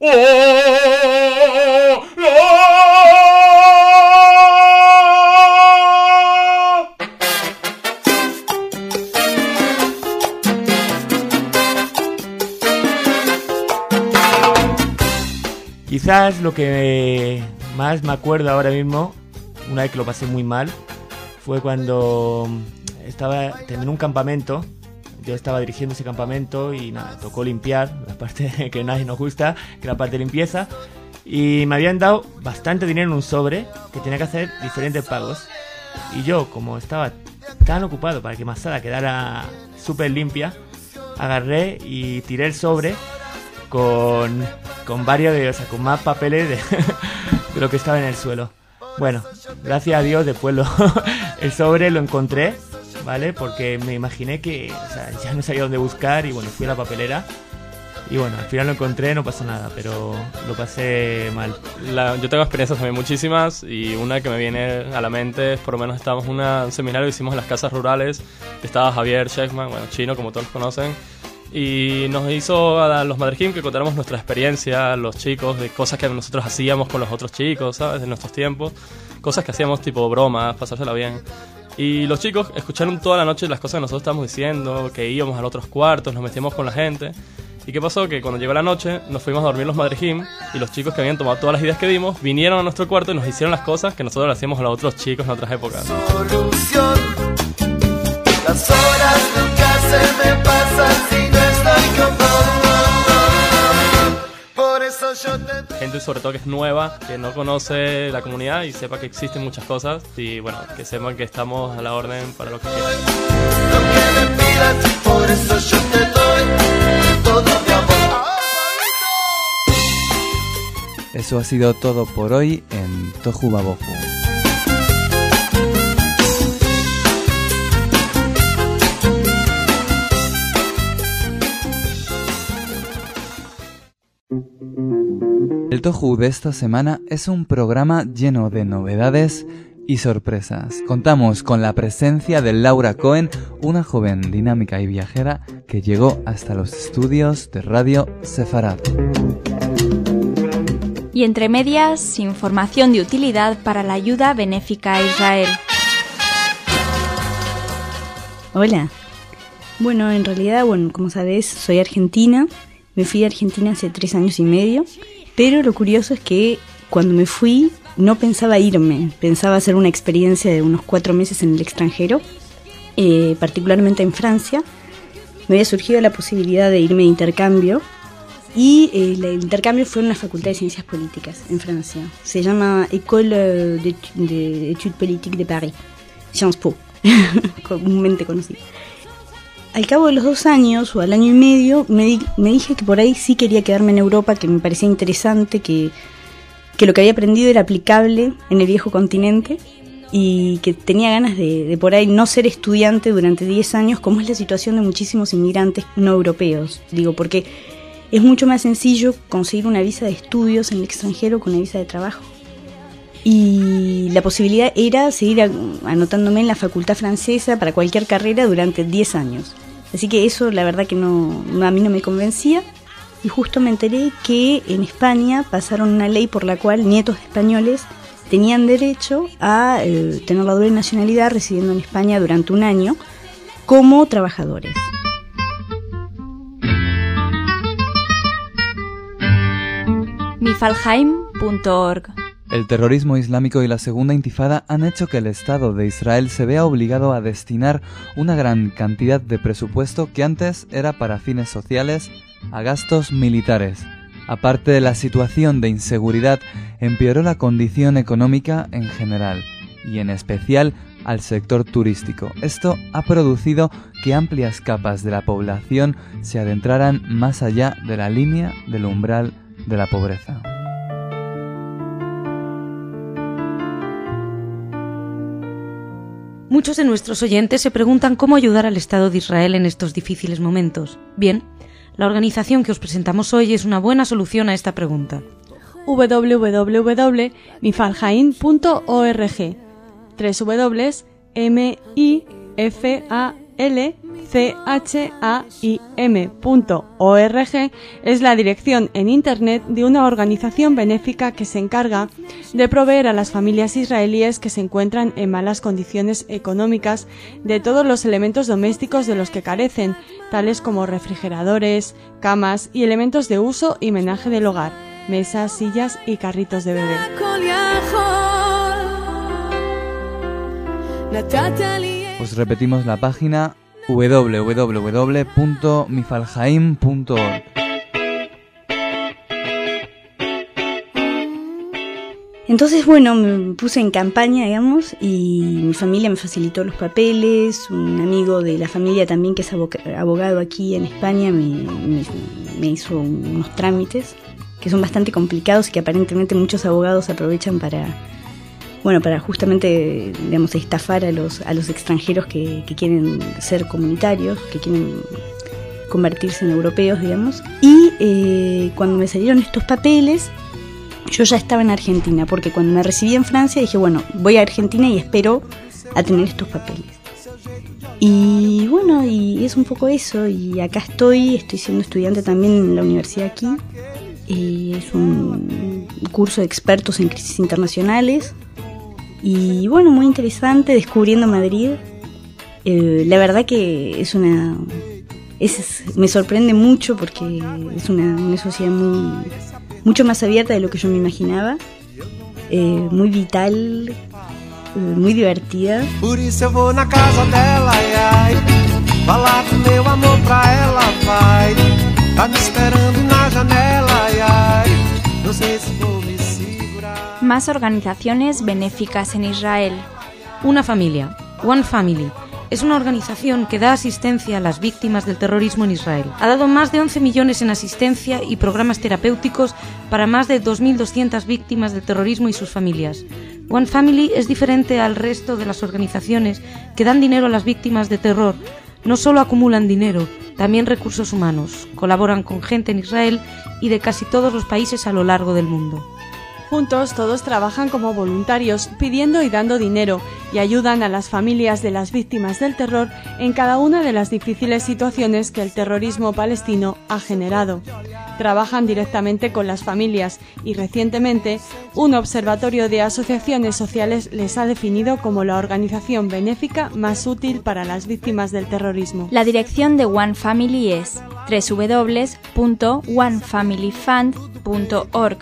Quizás lo que más me acuerdo ahora mismo, una vez que lo pasé muy mal, fue cuando terminé un campamento. Yo estaba dirigiendo ese campamento y nada, tocó limpiar, la parte que a nadie nos gusta, que es la parte de limpieza. Y me habían dado bastante dinero en un sobre que tenía que hacer diferentes pagos. Y yo, como estaba tan ocupado para que Masada quedara súper limpia, agarré y tiré el sobre con varios con más papeles de lo que estaba en el suelo. Bueno, gracias a Dios después el sobre lo encontré, ¿vale? Porque me imaginé que ya no sabía dónde buscar y bueno, fui a la papelera. Y bueno, al final lo encontré, no pasó nada, pero lo pasé mal. Yo tengo experiencias también muchísimas y una que me viene a la mente es, por lo menos estábamos en un seminario que hicimos en las casas rurales. Estaba Javier Sheckman, bueno, chino, como todos conocen, y nos hizo a los Madrijim que contáramos nuestra experiencia, los chicos, de cosas que nosotros hacíamos con los otros chicos, ¿sabes? De nuestros tiempos, cosas que hacíamos tipo bromas, pasársela bien. Y los chicos escucharon toda la noche las cosas que nosotros estábamos diciendo, que íbamos a los otros cuartos, nos metíamos con la gente. ¿Y qué pasó? Que cuando llegó la noche nos fuimos a dormir los Madrijim y los chicos que habían tomado todas las ideas que dimos vinieron a nuestro cuarto y nos hicieron las cosas que nosotros le hacíamos a los otros chicos en otras épocas. Solución. Las horas nunca se me pasan si no estoy con vos. Por eso yo te... Gente sobre todo que es nueva, que no conoce la comunidad y sepa que existen muchas cosas y bueno, que sepan que estamos a la orden para lo que quieran. Lo que me pidas, por eso yo te doy todo mi amor. Eso ha sido todo por hoy en Tohu Babohu. El Tohu de esta semana es un programa lleno de novedades y sorpresas. Contamos con la presencia de Laura Cohen, una joven dinámica y viajera que llegó hasta los estudios de Radio Sefarad. Y entre medias, información de utilidad para la ayuda benéfica a Israel. Hola. Bueno, en realidad, como sabés, soy argentina. Me fui a Argentina hace 3 años y medio. Pero lo curioso es que cuando me fui no pensaba irme. Pensaba hacer una experiencia de unos 4 meses en el extranjero, particularmente en Francia. Me había surgido la posibilidad de irme de intercambio. Y el intercambio fue en una facultad de ciencias políticas en Francia. Se llama École d'Études Politiques de Paris, Sciences Po, comúnmente conocida. Al cabo de los 2 años o al año y medio me dije que por ahí sí quería quedarme en Europa, que me parecía interesante, que lo que había aprendido era aplicable en el viejo continente y que tenía ganas de por ahí no ser estudiante durante 10 años, como es la situación de muchísimos inmigrantes no europeos. Digo, porque es mucho más sencillo conseguir una visa de estudios en el extranjero que una visa de trabajo. Y la posibilidad era seguir anotándome en la facultad francesa para cualquier carrera durante 10 años. Así que eso la verdad que a mí no me convencía. Y justo me enteré que en España pasaron una ley por la cual nietos de españoles tenían derecho a tener la doble nacionalidad residiendo en España durante 1 año como trabajadores. mifalhaim.org. El terrorismo islámico y la segunda intifada han hecho que el Estado de Israel se vea obligado a destinar una gran cantidad de presupuesto que antes era para fines sociales a gastos militares. Aparte de la situación de inseguridad, empeoró la condición económica en general y en especial al sector turístico. Esto ha producido que amplias capas de la población se adentraran más allá de la línea del umbral de la pobreza. Muchos de nuestros oyentes se preguntan cómo ayudar al Estado de Israel en estos difíciles momentos. Bien, la organización que os presentamos hoy es una buena solución a esta pregunta. www.mifalhaim.org www.mifalhaim.org es la dirección en Internet de una organización benéfica que se encarga de proveer a las familias israelíes que se encuentran en malas condiciones económicas de todos los elementos domésticos de los que carecen, tales como refrigeradores, camas y elementos de uso y menaje del hogar, mesas, sillas y carritos de bebé. Os repetimos la página www.mifalhaim.org. Entonces, me puse en campaña, digamos, y mi familia me facilitó los papeles. Un amigo de la familia también, que es abogado aquí en España, me hizo unos trámites. son bastante complicados y que aparentemente muchos abogados aprovechan para justamente, digamos, estafar a los extranjeros que quieren ser comunitarios, que quieren convertirse en europeos, digamos. Y cuando me salieron estos papeles, yo ya estaba en Argentina, porque cuando me recibí en Francia dije, bueno, voy a Argentina y espero a tener estos papeles. Y bueno, y es un poco eso, y acá estoy siendo estudiante también en la universidad aquí, y es un curso de expertos en crisis internacionales, y bueno, muy interesante, descubriendo Madrid. La verdad que me sorprende mucho porque es una sociedad mucho más abierta de lo que yo me imaginaba, muy vital, muy divertida. Por isso eu vou na casa dela, ai, ai. Falar do meu amor pra ela, vai. Tá me esperando na janela, ai, ai. Não sei se vou me segurar. Más organizaciones benéficas en Israel. Una familia, One Family, es una organización que da asistencia a las víctimas del terrorismo en Israel. Ha dado más de 11 millones en asistencia y programas terapéuticos para más de 2.200 víctimas del terrorismo y sus familias. One Family es diferente al resto de las organizaciones que dan dinero a las víctimas de terror. No solo acumulan dinero, también recursos humanos. Colaboran con gente en Israel y de casi todos los países a lo largo del mundo. Juntos todos trabajan como voluntarios, pidiendo y dando dinero, y ayudan a las familias de las víctimas del terror en cada una de las difíciles situaciones que el terrorismo palestino ha generado. Trabajan directamente con las familias y recientemente un observatorio de asociaciones sociales les ha definido como la organización benéfica más útil para las víctimas del terrorismo. La dirección de One Family es www.onefamilyfund.org.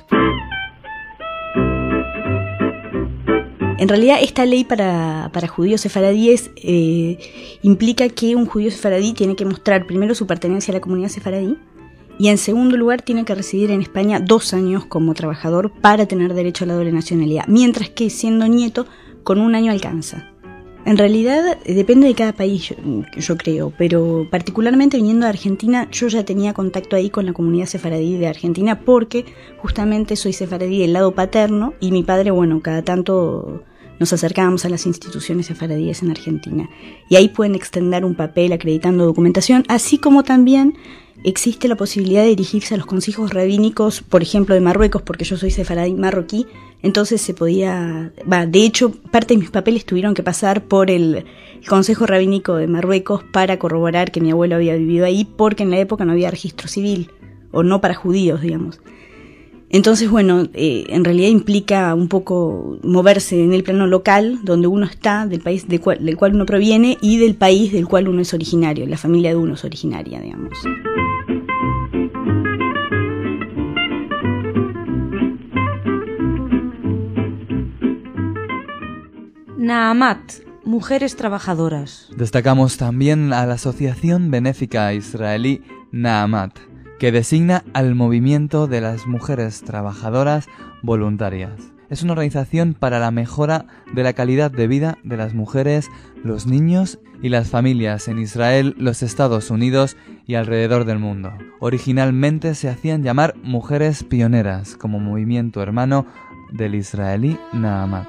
En realidad esta ley para judíos sefaradíes implica que un judío sefaradí tiene que mostrar primero su pertenencia a la comunidad sefaradí y en segundo lugar tiene que residir en España 2 años como trabajador para tener derecho a la doble nacionalidad, mientras que siendo nieto con 1 año alcanza. En realidad depende de cada país, yo creo, pero particularmente viniendo de Argentina, yo ya tenía contacto ahí con la comunidad sefaradí de Argentina porque justamente soy sefaradí del lado paterno y mi padre, bueno, cada tanto nos acercábamos a las instituciones sefaradíes en Argentina. Y ahí pueden extender un papel acreditando documentación, así como también existe la posibilidad de dirigirse a los consejos rabínicos, por ejemplo, de Marruecos, porque yo soy sefaradí marroquí, entonces se podía... de hecho, parte de mis papeles tuvieron que pasar por el Consejo Rabínico de Marruecos para corroborar que mi abuelo había vivido ahí, porque en la época no había registro civil, o no para judíos, digamos. Entonces, bueno, en realidad implica un poco moverse en el plano local, donde uno está, del país del cual uno proviene y del país del cual uno es originario, la familia de uno es originaria, digamos. Naamat, mujeres trabajadoras. Destacamos también a la asociación benéfica israelí Naamat, que designa al movimiento de las mujeres trabajadoras voluntarias. Es una organización para la mejora de la calidad de vida de las mujeres, los niños y las familias en Israel, los Estados Unidos y alrededor del mundo. Originalmente se hacían llamar mujeres pioneras, como movimiento hermano del israelí Naamat.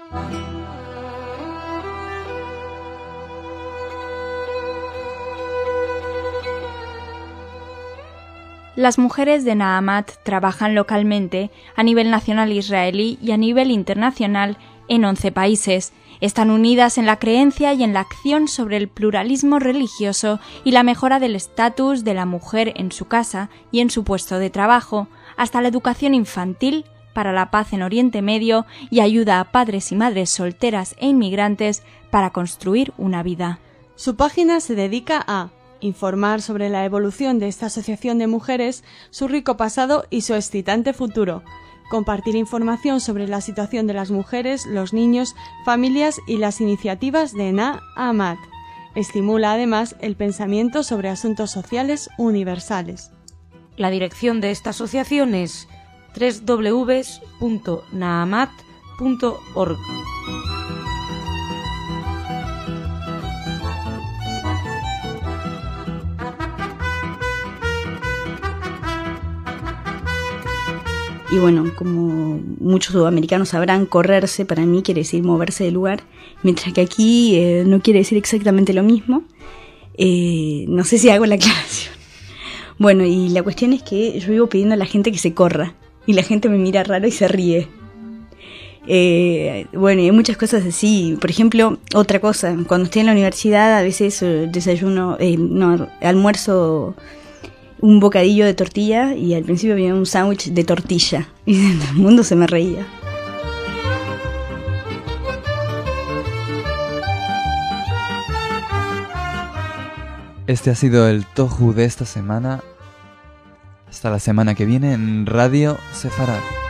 Las mujeres de Naamat trabajan localmente a nivel nacional israelí y a nivel internacional en 11 países. Están unidas en la creencia y en la acción sobre el pluralismo religioso y la mejora del estatus de la mujer en su casa y en su puesto de trabajo, hasta la educación infantil para la paz en Oriente Medio y ayuda a padres y madres solteras e inmigrantes para construir una vida. Su página se dedica a informar sobre la evolución de esta asociación de mujeres, su rico pasado y su excitante futuro, compartir información sobre la situación de las mujeres, los niños, familias y las iniciativas de Naamat. Estimula además el pensamiento sobre asuntos sociales universales. La dirección de esta asociación es www.naamat.org. Y bueno, como muchos sudamericanos sabrán, correrse para mí quiere decir moverse del lugar, mientras que aquí no quiere decir exactamente lo mismo. No sé si hago la aclaración. Bueno, y la cuestión es que yo vivo pidiendo a la gente que se corra, y la gente me mira raro y se ríe. Bueno, y hay muchas cosas así. Por ejemplo, otra cosa, cuando estoy en la universidad a veces almuerzo un bocadillo de tortilla y al principio había un sándwich de tortilla y todo el mundo se me reía. Este ha sido el Tohu de esta semana. Hasta la semana que viene en Radio Sefarad.